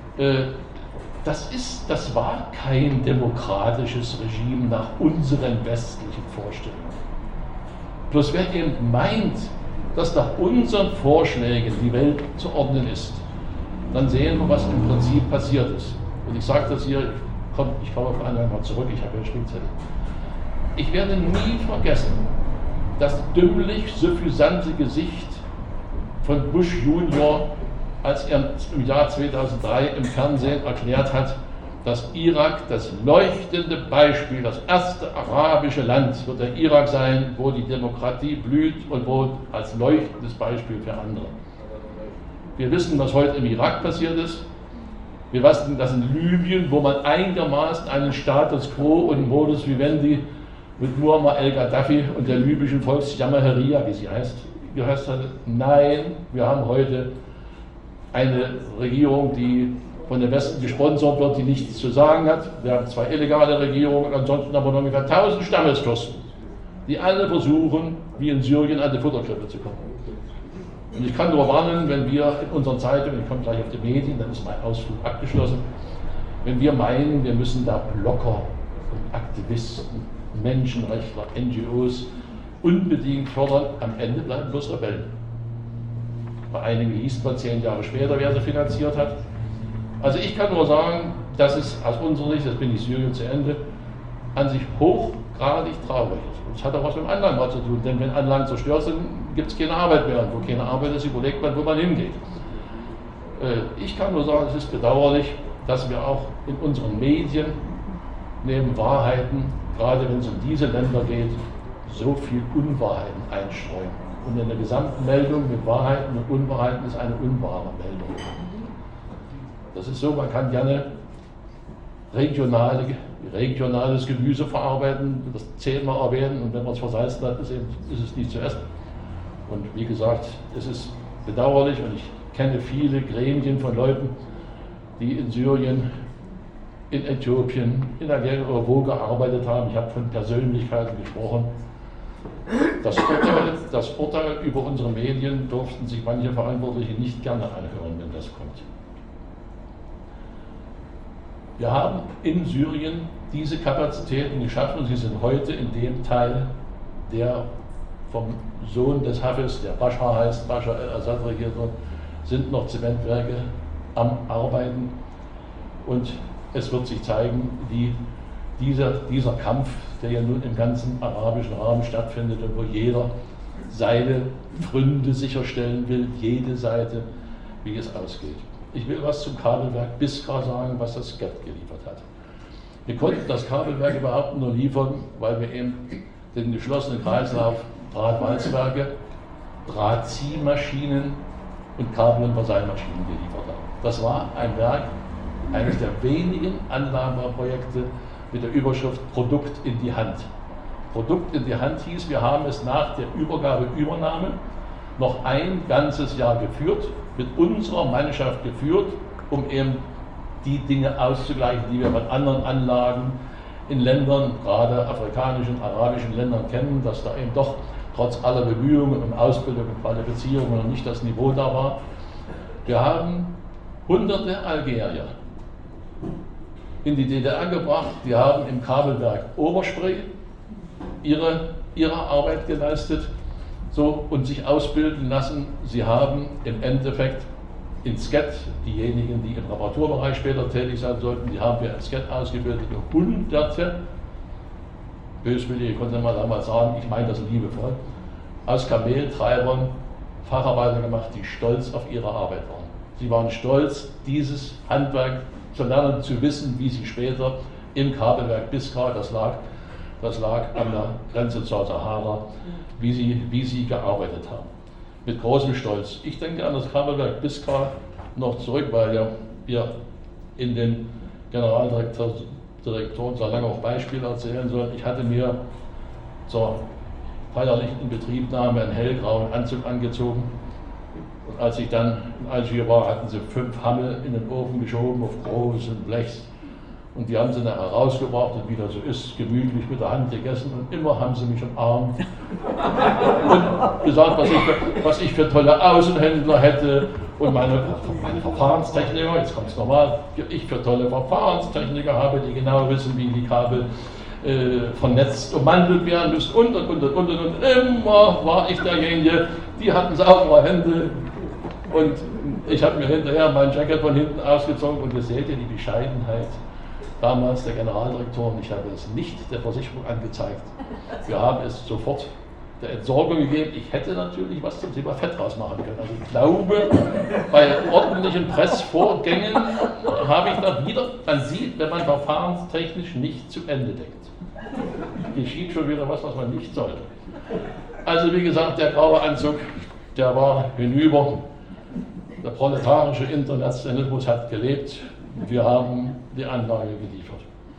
das war kein demokratisches Regime nach unseren westlichen Vorstellungen. Bloß wer eben meint, dass nach unseren Vorschlägen die Welt zu ordnen ist, dann sehen wir, was im Prinzip passiert ist. Und ich sage das hier, ich komme auf einmal mal zurück, ich habe ja Spielzettel. Ich werde nie vergessen, das dümmlich suffisante Gesicht von Bush Junior, als er im Jahr 2003 im Fernsehen erklärt hat, dass Irak das leuchtende Beispiel, das erste arabische Land wird der Irak sein, wo die Demokratie blüht und wo als leuchtendes Beispiel für andere. Wir wissen, was heute im Irak passiert ist. Wir wissen, dass in Libyen, wo man einigermaßen einen Status quo und Modus vivendi mit Muammar el-Gaddafi und der libyschen Volksjamaheria, wie sie heißt, gehört hatte. Nein, wir haben heute eine Regierung, die von dem Westen gesponsert wird, die nichts zu sagen hat. Wir haben zwei illegale Regierungen und ansonsten haben wir noch ungefähr 1000 Stammesfürsten, die alle versuchen, wie in Syrien, an die Futterkrippe zu kommen. Und ich kann nur warnen, wenn wir in unseren Zeitungen, ich komme gleich auf die Medien, dann ist mein Ausflug abgeschlossen, wenn wir meinen, wir müssen da Blogger und Aktivisten, Menschenrechtler, NGOs unbedingt fördern, am Ende bleiben bloß Rebellen. Bei einigen hieß es mal 10 Jahre später, wer sie finanziert hat. Also ich kann nur sagen, dass es aus unserer Sicht, das bin ich Syrien zu Ende, an sich hochgradig traurig ist. Und es hat auch was mit dem Anlagen zu tun, denn wenn Anlagen zerstört sind, gibt es keine Arbeit mehr. Und wo keine Arbeit ist, überlegt man, wo man hingeht. Ich kann nur sagen, es ist bedauerlich, dass wir auch in unseren Medien neben Wahrheiten, gerade wenn es um diese Länder geht, so viel Unwahrheiten einstreuen. Und in der gesamten Meldung mit Wahrheiten und Unwahrheiten ist eine unwahre Meldung. Das ist so, man kann gerne regionales Gemüse verarbeiten, das 10-mal erwähnen, und wenn man es versalzen hat, ist es nicht zu essen. Und wie gesagt, es ist bedauerlich, und ich kenne viele Gremien von Leuten, die in Syrien, in Äthiopien, in Algerien oder wo gearbeitet haben. Ich habe von Persönlichkeiten gesprochen. Das Urteil über unsere Medien durften sich manche Verantwortliche nicht gerne anhören, wenn das kommt. Wir haben in Syrien diese Kapazitäten geschaffen, und sie sind heute in dem Teil, der vom Sohn des Hafez, der Bashar heißt, Bashar al-Assad regiert wird, sind noch Zementwerke am Arbeiten, und es wird sich zeigen, wie dieser Kampf, der ja nun im ganzen arabischen Raum stattfindet und wo jeder seine Pfründe sicherstellen will, jede Seite, wie es ausgeht. Ich will was zum Kabelwerk Biskra sagen, was das SCET geliefert hat. Wir konnten das Kabelwerk überhaupt nur liefern, weil wir eben den geschlossenen Kreislauf Drahtwalzwerke, Drahtziehmaschinen und Kabel- und Verseilmaschinen geliefert haben. Das war ein Werk, eines der wenigen Anlagenbauprojekte mit der Überschrift Produkt in die Hand. Produkt in die Hand hieß, wir haben es nach der Übernahme noch ein ganzes Jahr geführt, mit unserer Mannschaft geführt, um eben die Dinge auszugleichen, die wir bei anderen Anlagen in Ländern, gerade afrikanischen, arabischen Ländern kennen, dass da eben doch trotz aller Bemühungen um Ausbildung und Qualifizierung noch nicht das Niveau da war. Wir haben hunderte Algerier in die DDR gebracht, die haben im Kabelwerk Oberspree ihre Arbeit geleistet, so, und sich ausbilden lassen. Sie haben im Endeffekt in SCET, diejenigen, die im Reparaturbereich später tätig sein sollten, die haben wir in SCET ausgebildete Hunderte, böswillige, konnte man damals sagen, ich meine das liebevoll, aus Kameltreibern Facharbeiter gemacht, die stolz auf ihre Arbeit waren. Sie waren stolz, dieses Handwerk zu lernen, zu wissen, wie sie später im Kabelwerk Biskra, das lag an der Grenze zur Sahara, wie sie gearbeitet haben. Mit großem Stolz. Ich denke an das Kabelwerk Biskra noch zurück, weil ja wir in den Generaldirektoren so lange auch Beispiele erzählen sollen. Ich hatte mir zur feierlichen Inbetriebnahme einen hellgrauen Anzug angezogen. Und als ich dann in Algier war, hatten sie 5 Hammel in den Ofen geschoben auf großen Blechs. Und die haben sie nachher rausgebracht und wie das so ist, gemütlich mit der Hand gegessen, und immer haben sie mich umarmt und gesagt, was ich für tolle Außenhändler hätte und meine Verfahrenstechniker, jetzt kommt es nochmal, ich für tolle Verfahrenstechniker habe, die genau wissen, wie die Kabel vernetzt, ummantelt werden müssen und. Immer war ich derjenige, die hatten saubere Hände, und ich habe mir hinterher mein Jacket von hinten ausgezogen, und ihr seht ja die Bescheidenheit damals der Generaldirektoren. Ich habe es nicht der Versicherung angezeigt. Wir haben es sofort der Entsorgung gegeben. Ich hätte natürlich was zum Thema Fett rausmachen können. Also ich glaube, bei ordentlichen Pressvorgängen habe ich da wieder, man sieht, wenn man verfahrenstechnisch nicht zu Ende denkt, geschieht schon wieder was man nicht sollte. Also wie gesagt, der graue Anzug, der war hinüber. Der proletarische Internationalismus hat gelebt. Wir haben die Anlage geliefert.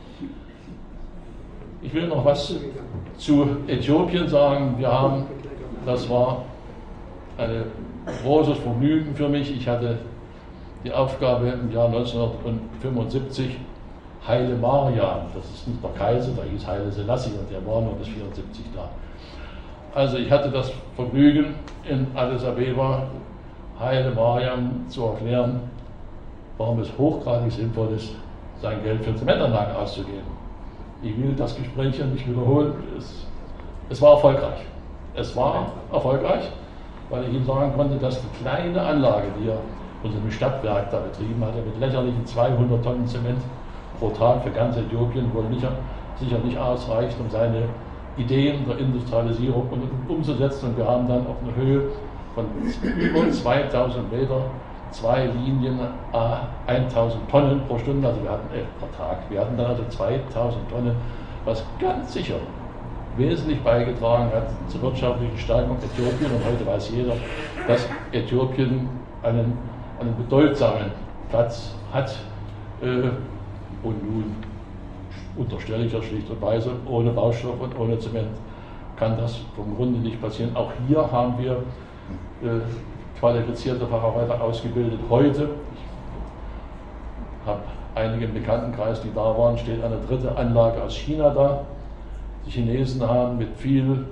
Ich will noch was zu Äthiopien sagen. Das war ein großes Vergnügen für mich. Ich hatte die Aufgabe im Jahr 1975, Haile Mariam, das ist nicht der Kaiser, der hieß Haile Selassie, und der war nur bis 1974 da. Also ich hatte das Vergnügen, in Addis Abeba Haile Mariam zu erklären, warum es hochgradig sinnvoll ist, sein Geld für Zementanlagen auszugeben. Ich will das Gespräch ja nicht wiederholen. Es war erfolgreich. Es war erfolgreich, weil ich ihm sagen konnte, dass die kleine Anlage, die er unserem Stadtwerk da betrieben hatte, mit lächerlichen 200 Tonnen Zement pro Tag für ganz Äthiopien wohl sicher nicht ausreicht, um seine Ideen der Industrialisierung umzusetzen. Und wir haben dann auf einer Höhe von über 2000 Meter 2 Linien 1000 Tonnen pro Stunde, also wir hatten pro Tag. Wir hatten dann also 2000 Tonnen, was ganz sicher wesentlich beigetragen hat zur wirtschaftlichen Stärkung Äthiopien. Und heute weiß jeder, dass Äthiopien einen bedeutsamen Platz hat. Und nun unterstelle ich das schlicht und weise, ohne Baustoff und ohne Zement kann das vom Grunde nicht passieren. Auch hier haben wir qualifizierte Facharbeiter ausgebildet. Heute, ich habe einige im Bekanntenkreis, die da waren, steht eine dritte Anlage aus China da. Die Chinesen haben mit viel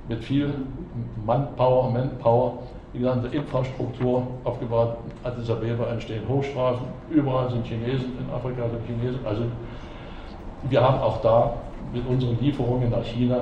Manpower die gesamte Infrastruktur aufgebaut. In Addis Abeba entstehen Hochstraßen, überall sind Chinesen, in Afrika sind Chinesen. Also wir haben auch da mit unseren Lieferungen nach China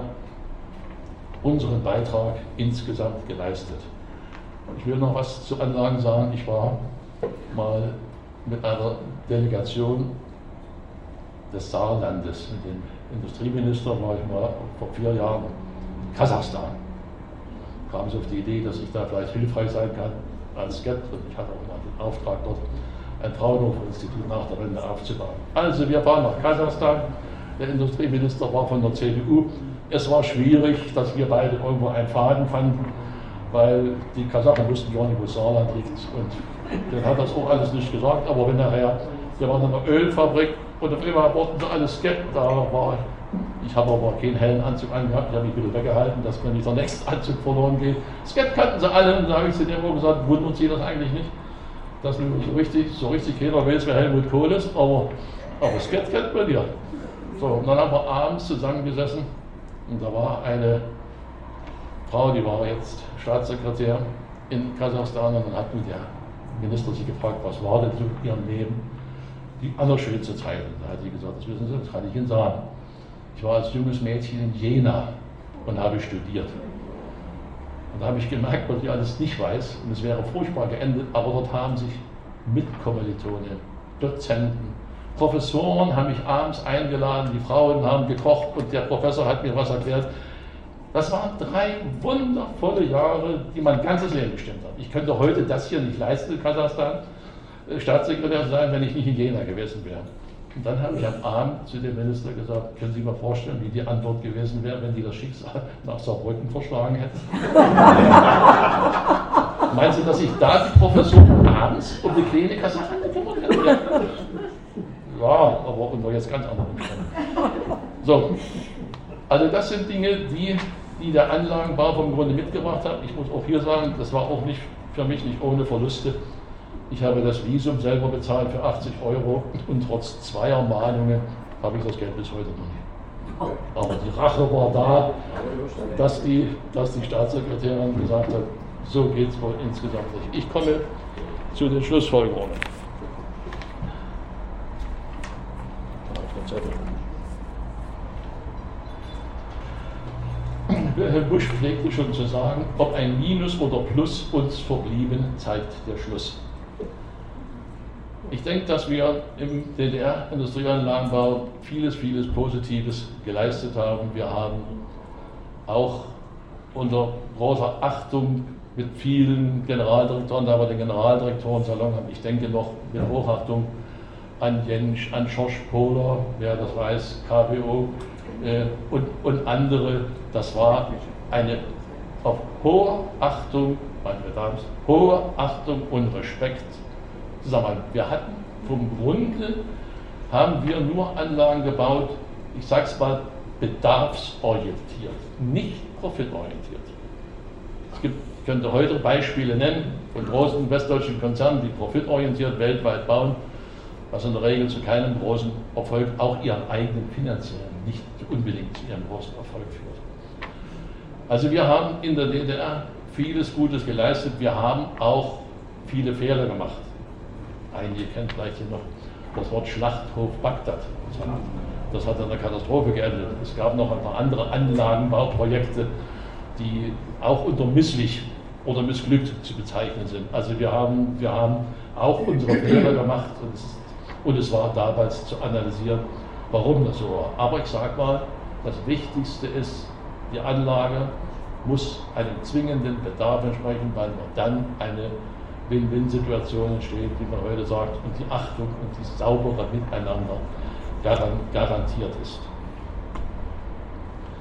unseren Beitrag insgesamt geleistet. Und ich will noch was zu Anlagen sagen. Ich war mal mit einer Delegation des Saarlandes, mit dem Industrieminister, war ich mal vor 4 Jahren in Kasachstan. Kam es auf die Idee, dass ich da vielleicht hilfreich sein kann als SCET, und ich hatte auch mal den Auftrag, dort ein Fraunhofer-Institut nach der Wende aufzubauen. Also wir fahren nach Kasachstan, der Industrieminister war von der CDU. Es war schwierig, dass wir beide irgendwo einen Faden fanden, weil die Kasachen wussten gar nicht, wo Saarland liegt, und der hat das auch alles nicht gesagt, aber wenn nachher, wir waren in einer Ölfabrik und auf einmal wurden sie alles SCET, ich habe aber keinen hellen Anzug angehabt, ich habe mich wieder weggehalten, dass mir nicht der nächste Anzug verloren geht. SCET kannten sie alle, und da habe ich zu dem auch gesagt, wundert Sie das eigentlich nicht, dass nun so richtig jeder weiß, wer Helmut Kohl ist, aber SCET kennt man ja. So, und dann haben wir abends zusammengesessen, und da war eine Frau, die war jetzt Staatssekretär in Kasachstan, und dann hat mich der Minister sie gefragt, was war denn so in ihrem Leben die allerschönste Zeit? Und da hat sie gesagt, das wissen Sie, das kann ich Ihnen sagen. Ich war als junges Mädchen in Jena und habe studiert. Und da habe ich gemerkt, was ich alles nicht weiß, und es wäre furchtbar geendet, aber dort haben sich Mitkommilitonen, Dozenten, Professoren haben mich abends eingeladen, die Frauen haben gekocht und der Professor hat mir was erklärt. Das waren 3 wundervolle Jahre, die mein ganzes Leben bestimmt haben. Ich könnte heute das hier nicht leisten, in Kasachstan Staatssekretär sein, wenn ich nicht in Jena gewesen wäre. Und dann habe ich am Abend zu dem Minister gesagt, können Sie sich mal vorstellen, wie die Antwort gewesen wäre, wenn die das Schicksal nach Saarbrücken verschlagen hätten? Meinen Sie, dass ich da die Professoren abends um die kleine Kasachen gekümmert hätte? Ja, aber unter jetzt ganz anderen Umständen. So, also das sind Dinge, die der Anlagenbau vom Grunde mitgebracht hat. Ich muss auch hier sagen, das war auch nicht für mich nicht ohne Verluste. Ich habe das Visum selber bezahlt für 80 € und trotz 2 Mahnungen habe ich das Geld bis heute noch nicht. Aber die Rache war da, dass die Staatssekretärin gesagt hat, so geht es wohl insgesamt nicht. Ich komme zu den Schlussfolgerungen. Wilhelm Busch pflegte schon zu sagen, ob ein Minus oder Plus uns verblieben, zeigt der Schluss. Ich denke, dass wir im DDR-Industrieanlagenbau vieles Positives geleistet haben. Wir haben auch unter großer Achtung mit vielen Generaldirektoren, da war der Generaldirektorensalon, ich denke noch mit Hochachtung an Jentsch, an Schorsch Kohler, wer das weiß, KBO und andere. Das war eine auf hohe Achtung, meine Damen, hohe Achtung und Respekt zusammen. Wir hatten vom Grunde, haben wir nur Anlagen gebaut, ich sage es mal, bedarfsorientiert, nicht profitorientiert. Ich könnte heute Beispiele nennen von großen westdeutschen Konzernen, die profitorientiert weltweit bauen, was in der Regel zu keinem großen Erfolg, auch ihren eigenen finanziellen, nicht unbedingt zu ihrem großen Erfolg führt. Also wir haben in der DDR vieles Gutes geleistet, wir haben auch viele Fehler gemacht. Einige kennen vielleicht hier noch das Wort Schlachthof Bagdad. Das hat in einer Katastrophe geendet. Es gab noch ein paar andere Anlagenbauprojekte, die auch unter misslich oder missglückt zu bezeichnen sind. Also wir haben auch unsere Fehler gemacht und es war damals zu analysieren, warum das so war. Aber ich sage mal, das Wichtigste ist, die Anlage muss einem zwingenden Bedarf entsprechen, weil nur dann eine Win-Win-Situation entsteht, wie man heute sagt, und die Achtung und die saubere Miteinander garantiert ist.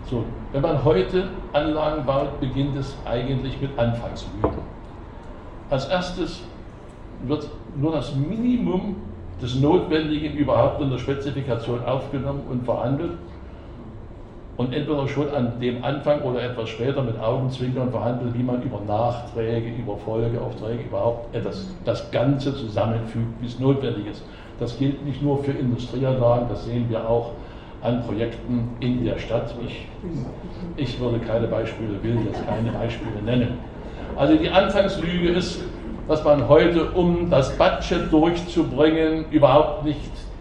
So, wenn man heute Anlagen baut, beginnt es eigentlich mit Anfangslügen. Als erstes wird nur das Minimum des Notwendigen überhaupt in der Spezifikation aufgenommen und verhandelt und entweder schon an dem Anfang oder etwas später mit Augenzwinkern verhandelt, wie man über Nachträge, über Folgeaufträge überhaupt das Ganze zusammenfügt, wie es notwendig ist. Das gilt nicht nur für Industrieanlagen, das sehen wir auch an Projekten in der Stadt. Ich würde keine Beispiele, will jetzt keine Beispiele nennen. Also die Anfangslüge ist, dass man heute, um das Budget durchzubringen, überhaupt nicht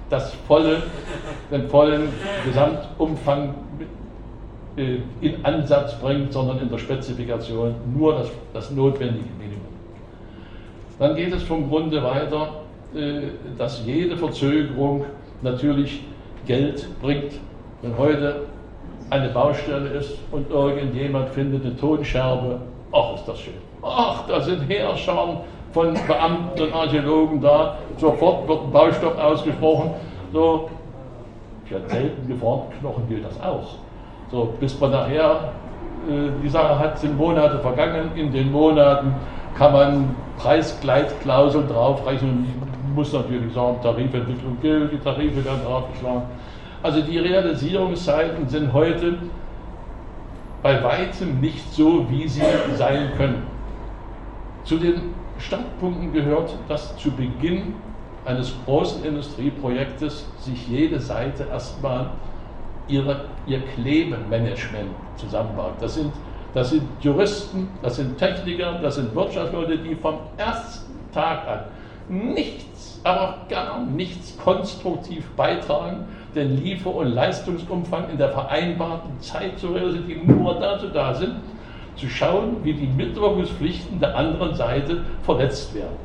den vollen Gesamtumfang in Ansatz bringt, sondern in der Spezifikation nur das notwendige Minimum. Dann geht es vom Grunde weiter, dass jede Verzögerung natürlich Geld bringt. Wenn heute eine Baustelle ist und irgendjemand findet eine Tonscherbe, ach, ist das schön. Ach, da sind Heerscharen von Beamten und Archäologen da, sofort wird ein Baustopp ausgesprochen. So, für einen selten geformten Knochen gilt das auch. So, bis man nachher die Sache hat, sind Monate vergangen. In den Monaten kann man Preisgleitklauseln draufrechnen. Ich muss natürlich sagen, Tarifentwicklung gilt, die Tarife werden draufgeschlagen. Also die Realisierungszeiten sind heute bei weitem nicht so, wie sie sein können. Zu den Standpunkten gehört, dass zu Beginn eines großen Industrieprojektes sich jede Seite erstmal ihr Klebemanagement zusammenbaut. Das sind Juristen, das sind Techniker, das sind Wirtschaftsleute, die vom ersten Tag an nichts, aber gar nichts konstruktiv beitragen, den Liefer- und Leistungsumfang in der vereinbarten Zeit zu realisieren, die nur dazu da sind, zu schauen, wie die Mitwirkungspflichten der anderen Seite verletzt werden.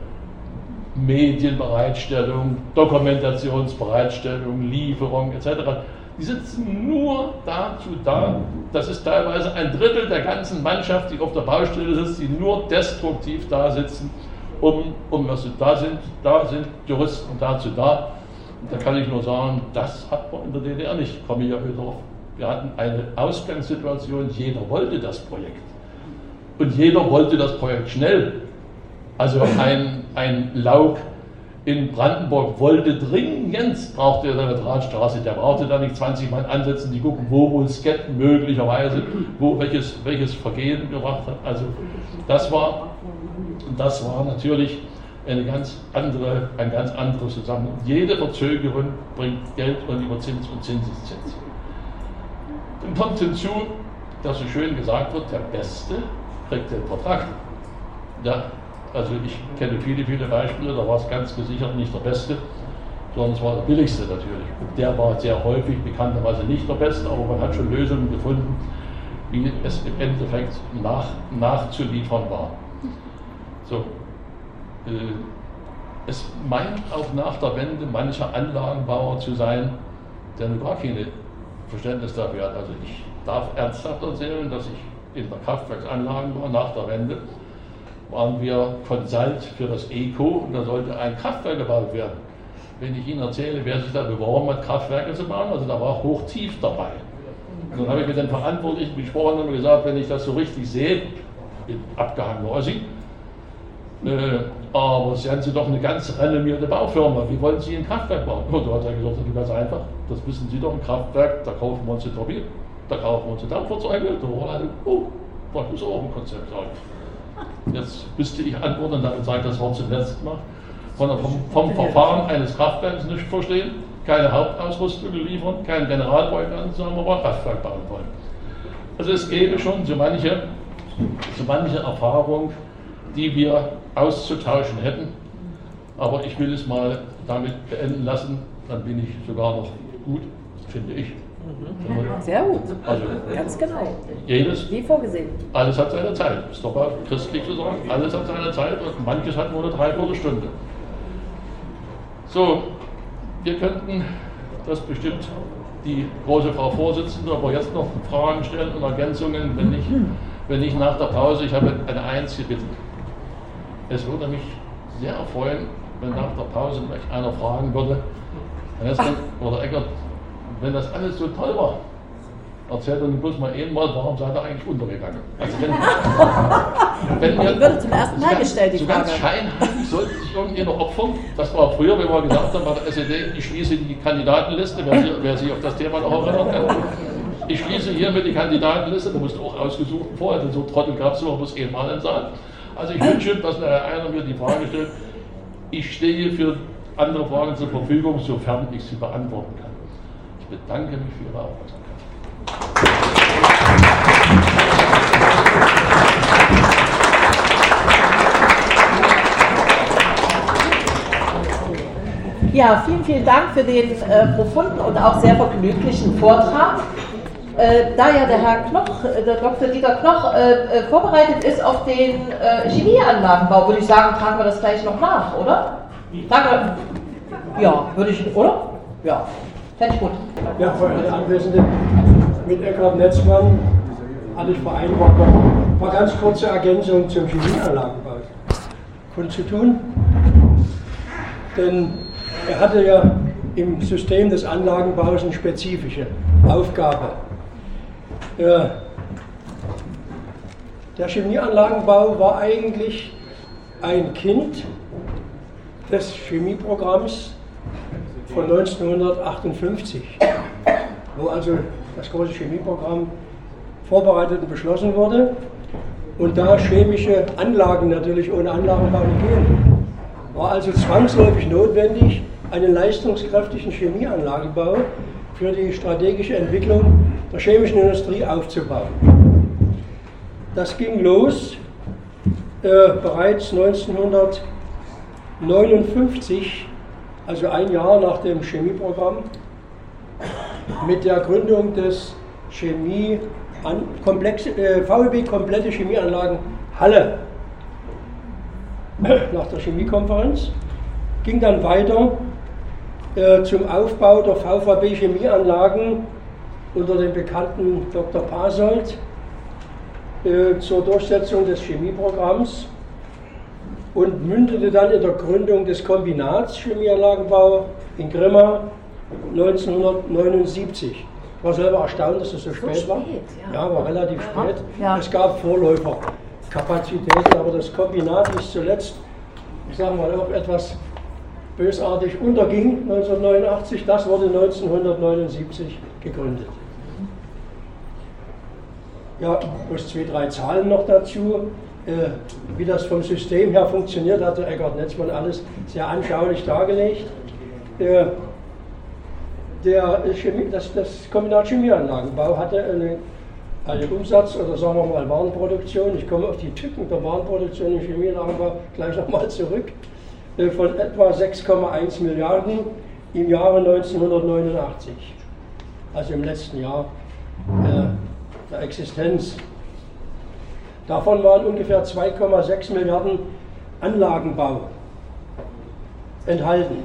Medienbereitstellung, Dokumentationsbereitstellung, Lieferung etc. Die sitzen nur dazu da, das ist teilweise ein Drittel der ganzen Mannschaft, die auf der Baustelle sitzt, die nur destruktiv da sitzen, da sind Juristen dazu da. Und da kann ich nur sagen, das hat man in der DDR nicht. Ich komme ja wieder. Wir hatten eine Ausgangssituation, jeder wollte das Projekt. Und jeder wollte das Projekt schnell. Also ein Lauk in Brandenburg wollte dringend, brauchte er eine Drahtstraße, der brauchte da nicht 20 Mann ansetzen, die gucken, wo Sketten möglicherweise, welches Vergehen gebracht hat. Also das war natürlich ein ganz anderes Zusammenhang. Jede Verzögerung bringt Geld und über Zins und Zinseszins. Dann kommt hinzu, dass so schön gesagt wird, der Beste kriegt den Vertrag. Ja, also ich kenne viele Beispiele, da war es ganz gesichert nicht der Beste, sondern es war der billigste natürlich. Und der war sehr häufig bekannterweise nicht der Beste, aber man hat schon Lösungen gefunden, wie es im Endeffekt nachzuliefern war. So, es meint auch nach der Wende mancher Anlagenbauer zu sein, der nur gar keine Verständnis dafür hat. Also ich darf ernsthaft erzählen, dass ich in der Kraftwerksanlagen war nach der Wende, waren wir Consult für das ECO und da sollte ein Kraftwerk gebaut werden. Wenn ich Ihnen erzähle, wer sich da beworben hat, Kraftwerke zu bauen, also da war Hochtief dabei. Und dann habe ich mit den Verantwortlichen gesprochen und gesagt, wenn ich das so richtig sehe, bin abgehangener Ossi, aber Sie haben Sie doch eine ganz renommierte Baufirma, wie wollen Sie ein Kraftwerk bauen? Und da hat er gesagt, das ist ganz einfach, das wissen Sie doch, ein Kraftwerk, da kaufen wir uns eine Turbine, da kaufen wir uns eine Dampfverzeuge, das ist auch ein Konzept. Jetzt müsste ich antworten und damit sage ich das Wort zum letzten Mal. Vom Verfahren eines Kraftwerks nicht verstehen, keine Hauptausrüstung liefern, kein Generalprojekt anzusagen, aber ein Kraftwerk bauen wollen. Also es gäbe schon so manche Erfahrung, die wir auszutauschen hätten, aber ich will es mal damit beenden lassen, dann bin ich sogar noch gut, finde ich. Sehr gut, also, ganz genau. Wie vorgesehen. Alles hat seine Zeit, ist doch mal christlich zu sagen, alles hat seine Zeit und manches hat nur eine Dreiviertelstunde. So, wir könnten das bestimmt die große Frau Vorsitzende, aber jetzt noch Fragen stellen und Ergänzungen, wenn nicht nach der Pause. Ich habe eine einzige Bitte. Es würde mich sehr freuen, wenn nach der Pause vielleicht einer fragen würde, Herr Hessmann oder Eckert, wenn das alles so toll war, erzählt er bloß mal einmal, warum seid ihr eigentlich untergegangen? Also wenn die würde zum ersten Mal gestellt, die Frage. Ganz scheinheilig sollte sich irgendjemand opfern. Das war früher, wenn wir gesagt haben, bei der SED, ich schließe die Kandidatenliste, wer sich auf das Thema noch erinnern kann. Ich schließe hiermit die Kandidatenliste, da musste auch ausgesucht vorher, denn so Trottel gab es immer bloß einmal im Saal. Also ich wünsche, dass einer mir die Frage stellt, ich stehe für andere Fragen zur Verfügung, sofern ich sie beantworten kann. Ich bedanke mich für Ihre Aufmerksamkeit. Ja, vielen, vielen Dank für den profunden und auch sehr vergnüglichen Vortrag. Da ja der Herr Knoch, der Dr. Dieter Knoch, vorbereitet ist auf den Chemieanlagenbau, würde ich sagen, tragen wir das gleich noch nach, oder? Ja, würde ich, oder? Ja, fände ich gut. Ja, verehrte Anwesende, mit Eckhard Netzmann, alles vereinbart. Ein paar ganz kurze Ergänzungen zum Chemieanlagenbau. Kund zu tun, denn er hatte ja im System des Anlagenbaus eine spezifische Aufgabe. Der Chemieanlagenbau war eigentlich ein Kind des Chemieprogramms von 1958, wo also das große Chemieprogramm vorbereitet und beschlossen wurde und da chemische Anlagen natürlich ohne Anlagenbau nicht gehen. War also zwangsläufig notwendig, einen leistungskräftigen Chemieanlagenbau für die strategische Entwicklung der chemischen Industrie aufzubauen. Das ging los bereits 1959, also ein Jahr nach dem Chemieprogramm, mit der Gründung des VEB Komplette Chemieanlagen Halle. Nach der Chemiekonferenz ging dann weiter zum Aufbau der VVB Chemieanlagen unter dem bekannten Dr. Pasold zur Durchsetzung des Chemieprogramms und mündete dann in der Gründung des Kombinats Chemieanlagenbau in Grimma 1979. Ich war selber erstaunt, dass es so spät war. Ja, war relativ spät. Ja. Es gab Vorläuferkapazitäten, aber das Kombinat ist zuletzt, ich sage mal, auch etwas bösartig unterging 1989. Das wurde 1979 gegründet. Ja, bloß 2, 3 Zahlen noch dazu. Wie das vom System her funktioniert, hat der Eckhard Netzmann alles sehr anschaulich dargelegt. Das Kombinat Chemieanlagenbau hatte eine Umsatz- oder sagen wir mal Warenproduktion, ich komme auf die Tücken der Warenproduktion im Chemieanlagenbau gleich nochmal zurück, von etwa 6,1 Milliarden im Jahre 1989, also im letzten Jahr der Existenz. Davon waren ungefähr 2,6 Milliarden Anlagenbau enthalten.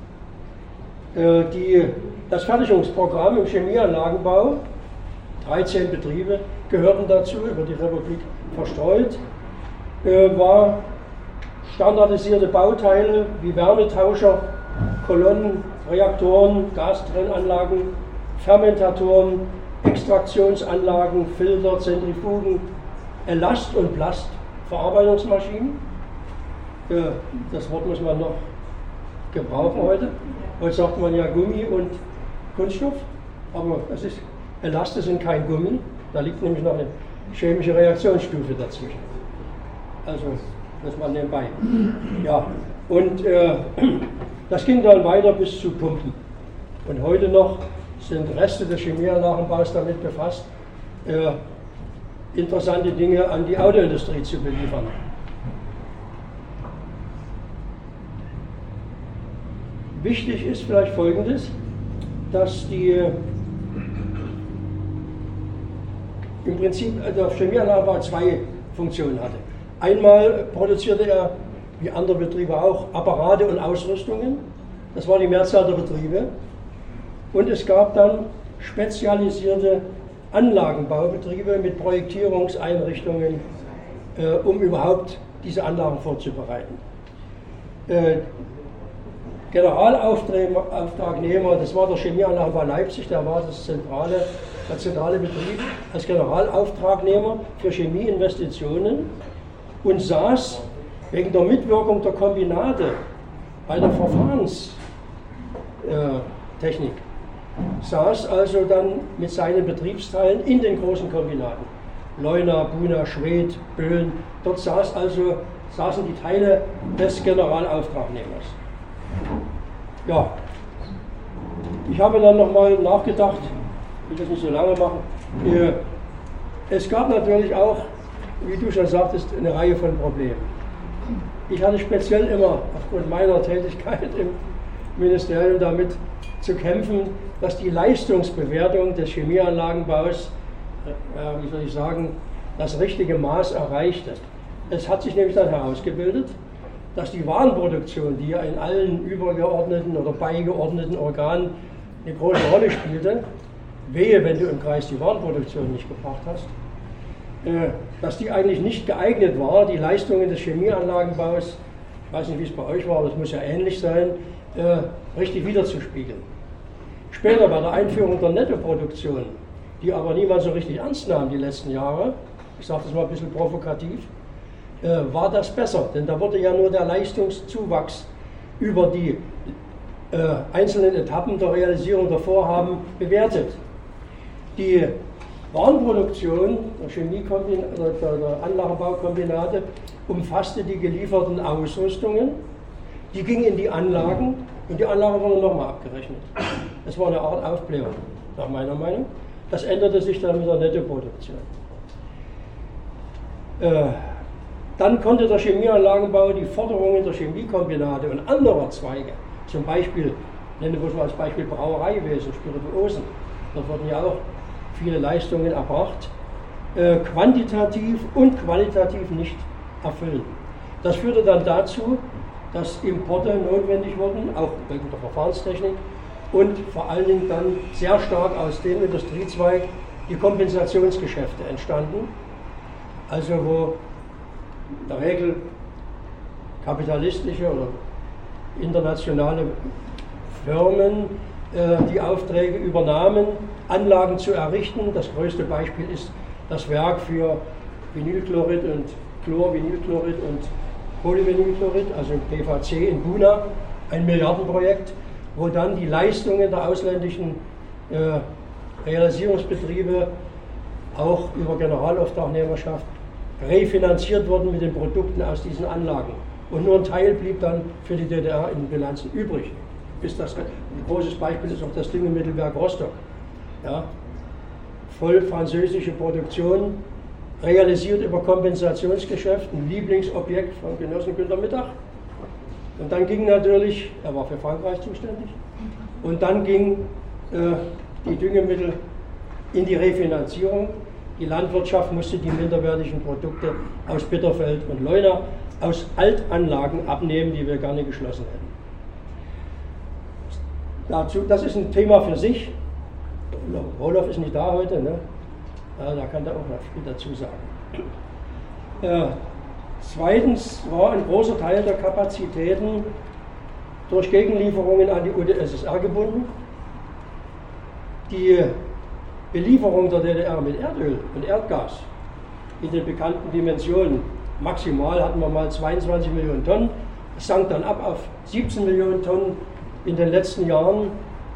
Das Fertigungsprogramm im Chemieanlagenbau, 13 Betriebe gehörten dazu, über die Republik verstreut, war standardisierte Bauteile wie Wärmetauscher, Kolonnen, Reaktoren, Gastrennanlagen, Fermentatoren, Extraktionsanlagen, Filter, Zentrifugen, Elast- und Plastverarbeitungsmaschinen. Das Wort muss man noch gebrauchen heute. Heute sagt man ja Gummi und Kunststoff, aber Elaste sind kein Gummi, da liegt nämlich noch eine chemische Reaktionsstufe dazwischen. Also, das mal nebenbei. Ja, und das ging dann weiter bis zu Pumpen. Und heute noch sind Reste des Chemieanlagenbaus damit befasst, interessante Dinge an die Autoindustrie zu beliefern. Wichtig ist vielleicht Folgendes, dass im Prinzip der Chemieanlagenbau 2 Funktionen hatte. Einmal produzierte er, wie andere Betriebe auch, Apparate und Ausrüstungen. Das war die Mehrzahl der Betriebe. Und es gab dann spezialisierte Anlagenbaubetriebe mit Projektierungseinrichtungen, um überhaupt diese Anlagen vorzubereiten. Generalauftragnehmer, das war der Chemieanlagenbau Leipzig, der war der zentrale Betrieb, als Generalauftragnehmer für Chemieinvestitionen und saß wegen der Mitwirkung der Kombinate bei der Verfahrenstechnik, saß also dann mit seinen Betriebsteilen in den großen Kombinaten. Leuna, Buna, Schwedt, Böhlen, dort saßen die Teile des Generalauftragnehmers. Ja, ich habe dann nochmal nachgedacht, ich will das nicht so lange machen. Es gab natürlich auch, wie du schon sagtest, eine Reihe von Problemen. Ich hatte speziell immer aufgrund meiner Tätigkeit im Ministerium damit zu kämpfen, dass die Leistungsbewertung des Chemieanlagenbaus, wie soll ich sagen, das richtige Maß erreichte. Es hat sich nämlich dann herausgebildet, dass die Warenproduktion, die ja in allen übergeordneten oder beigeordneten Organen eine große Rolle spielte, wehe, wenn du im Kreis die Warenproduktion nicht gebracht hast, dass die eigentlich nicht geeignet war, die Leistungen des Chemieanlagenbaus, ich weiß nicht, wie es bei euch war, aber es muss ja ähnlich sein, richtig wiederzuspiegeln. Später bei der Einführung der Nettoproduktion, die aber niemand so richtig ernst nahm die letzten Jahre, ich sage das mal ein bisschen provokativ, war das besser, denn da wurde ja nur der Leistungszuwachs über die einzelnen Etappen der Realisierung der Vorhaben bewertet. Die Warenproduktion der Anlagenbaukombinate umfasste die gelieferten Ausrüstungen, die ging in die Anlagen und die Anlagen wurden nochmal abgerechnet. Das war eine Art Aufblähung, nach meiner Meinung. Das änderte sich dann mit der Nettoproduktion. Dann konnte der Chemieanlagenbau die Forderungen der Chemiekombinate und anderer Zweige, zum Beispiel, nennen wir mal als Beispiel Brauereiwesen, Spirituosen, da wurden ja auch viele Leistungen erbracht, quantitativ und qualitativ nicht erfüllen. Das führte dann dazu, dass Importe notwendig wurden, auch wegen der Verfahrenstechnik und vor allen Dingen dann sehr stark aus dem Industriezweig die Kompensationsgeschäfte entstanden, also wo in der Regel kapitalistische oder internationale Firmen die Aufträge übernahmen, Anlagen zu errichten. Das größte Beispiel ist das Werk für Vinylchlorid und Chlorvinylchlorid und Polyvinylchlorid, also PVC in Buna, ein Milliardenprojekt, wo dann die Leistungen der ausländischen Realisierungsbetriebe auch über Generalauftragnehmerschaft refinanziert wurden mit den Produkten aus diesen Anlagen. Und nur ein Teil blieb dann für die DDR in den Bilanzen übrig. Ein großes Beispiel ist auch das Düngemittelwerk Rostock. Ja, voll französische Produktion, realisiert über Kompensationsgeschäft, ein Lieblingsobjekt von Genossen Günter Mittag. Und dann ging natürlich, er war für Frankreich zuständig, und dann ging die Düngemittel in die Refinanzierung. Die Landwirtschaft musste die minderwertigen Produkte aus Bitterfeld und Leuna aus Altanlagen abnehmen, die wir gerne geschlossen hätten. Das ist ein Thema für sich. Roloff ist nicht da heute, ne? Da kann er auch noch viel dazu sagen. Zweitens war ein großer Teil der Kapazitäten durch Gegenlieferungen an die UdSSR gebunden. Die Belieferung der DDR mit Erdöl und Erdgas in den bekannten Dimensionen, maximal hatten wir mal 22 Millionen Tonnen, es sank dann ab auf 17 Millionen Tonnen in den letzten Jahren.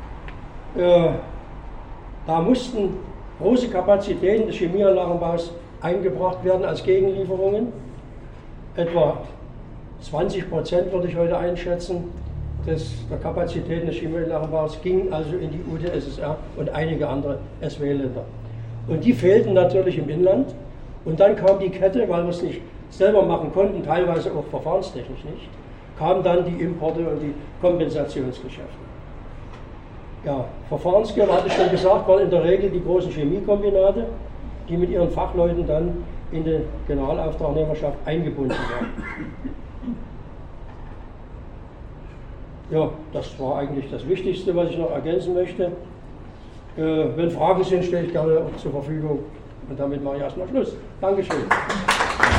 Da mussten große Kapazitäten des Chemieanlagenbaus eingebracht werden als Gegenlieferungen. Etwa 20% würde ich heute einschätzen, der Kapazitäten des Chemieanlagenbaus ging also in die UdSSR und einige andere SW-Länder. Und die fehlten natürlich im Inland. Und dann kam die Kette, weil wir es nicht selber machen konnten, teilweise auch verfahrenstechnisch nicht, kamen dann die Importe und die Kompensationsgeschäfte. Ja, Verfahrensgeber, hatte ich schon gesagt, waren in der Regel die großen Chemiekombinate, die mit ihren Fachleuten dann in die Generalauftragnehmerschaft eingebunden waren. Ja, das war eigentlich das Wichtigste, was ich noch ergänzen möchte. Wenn Fragen sind, stelle ich gerne zur Verfügung. Und damit mache ich erstmal Schluss. Dankeschön.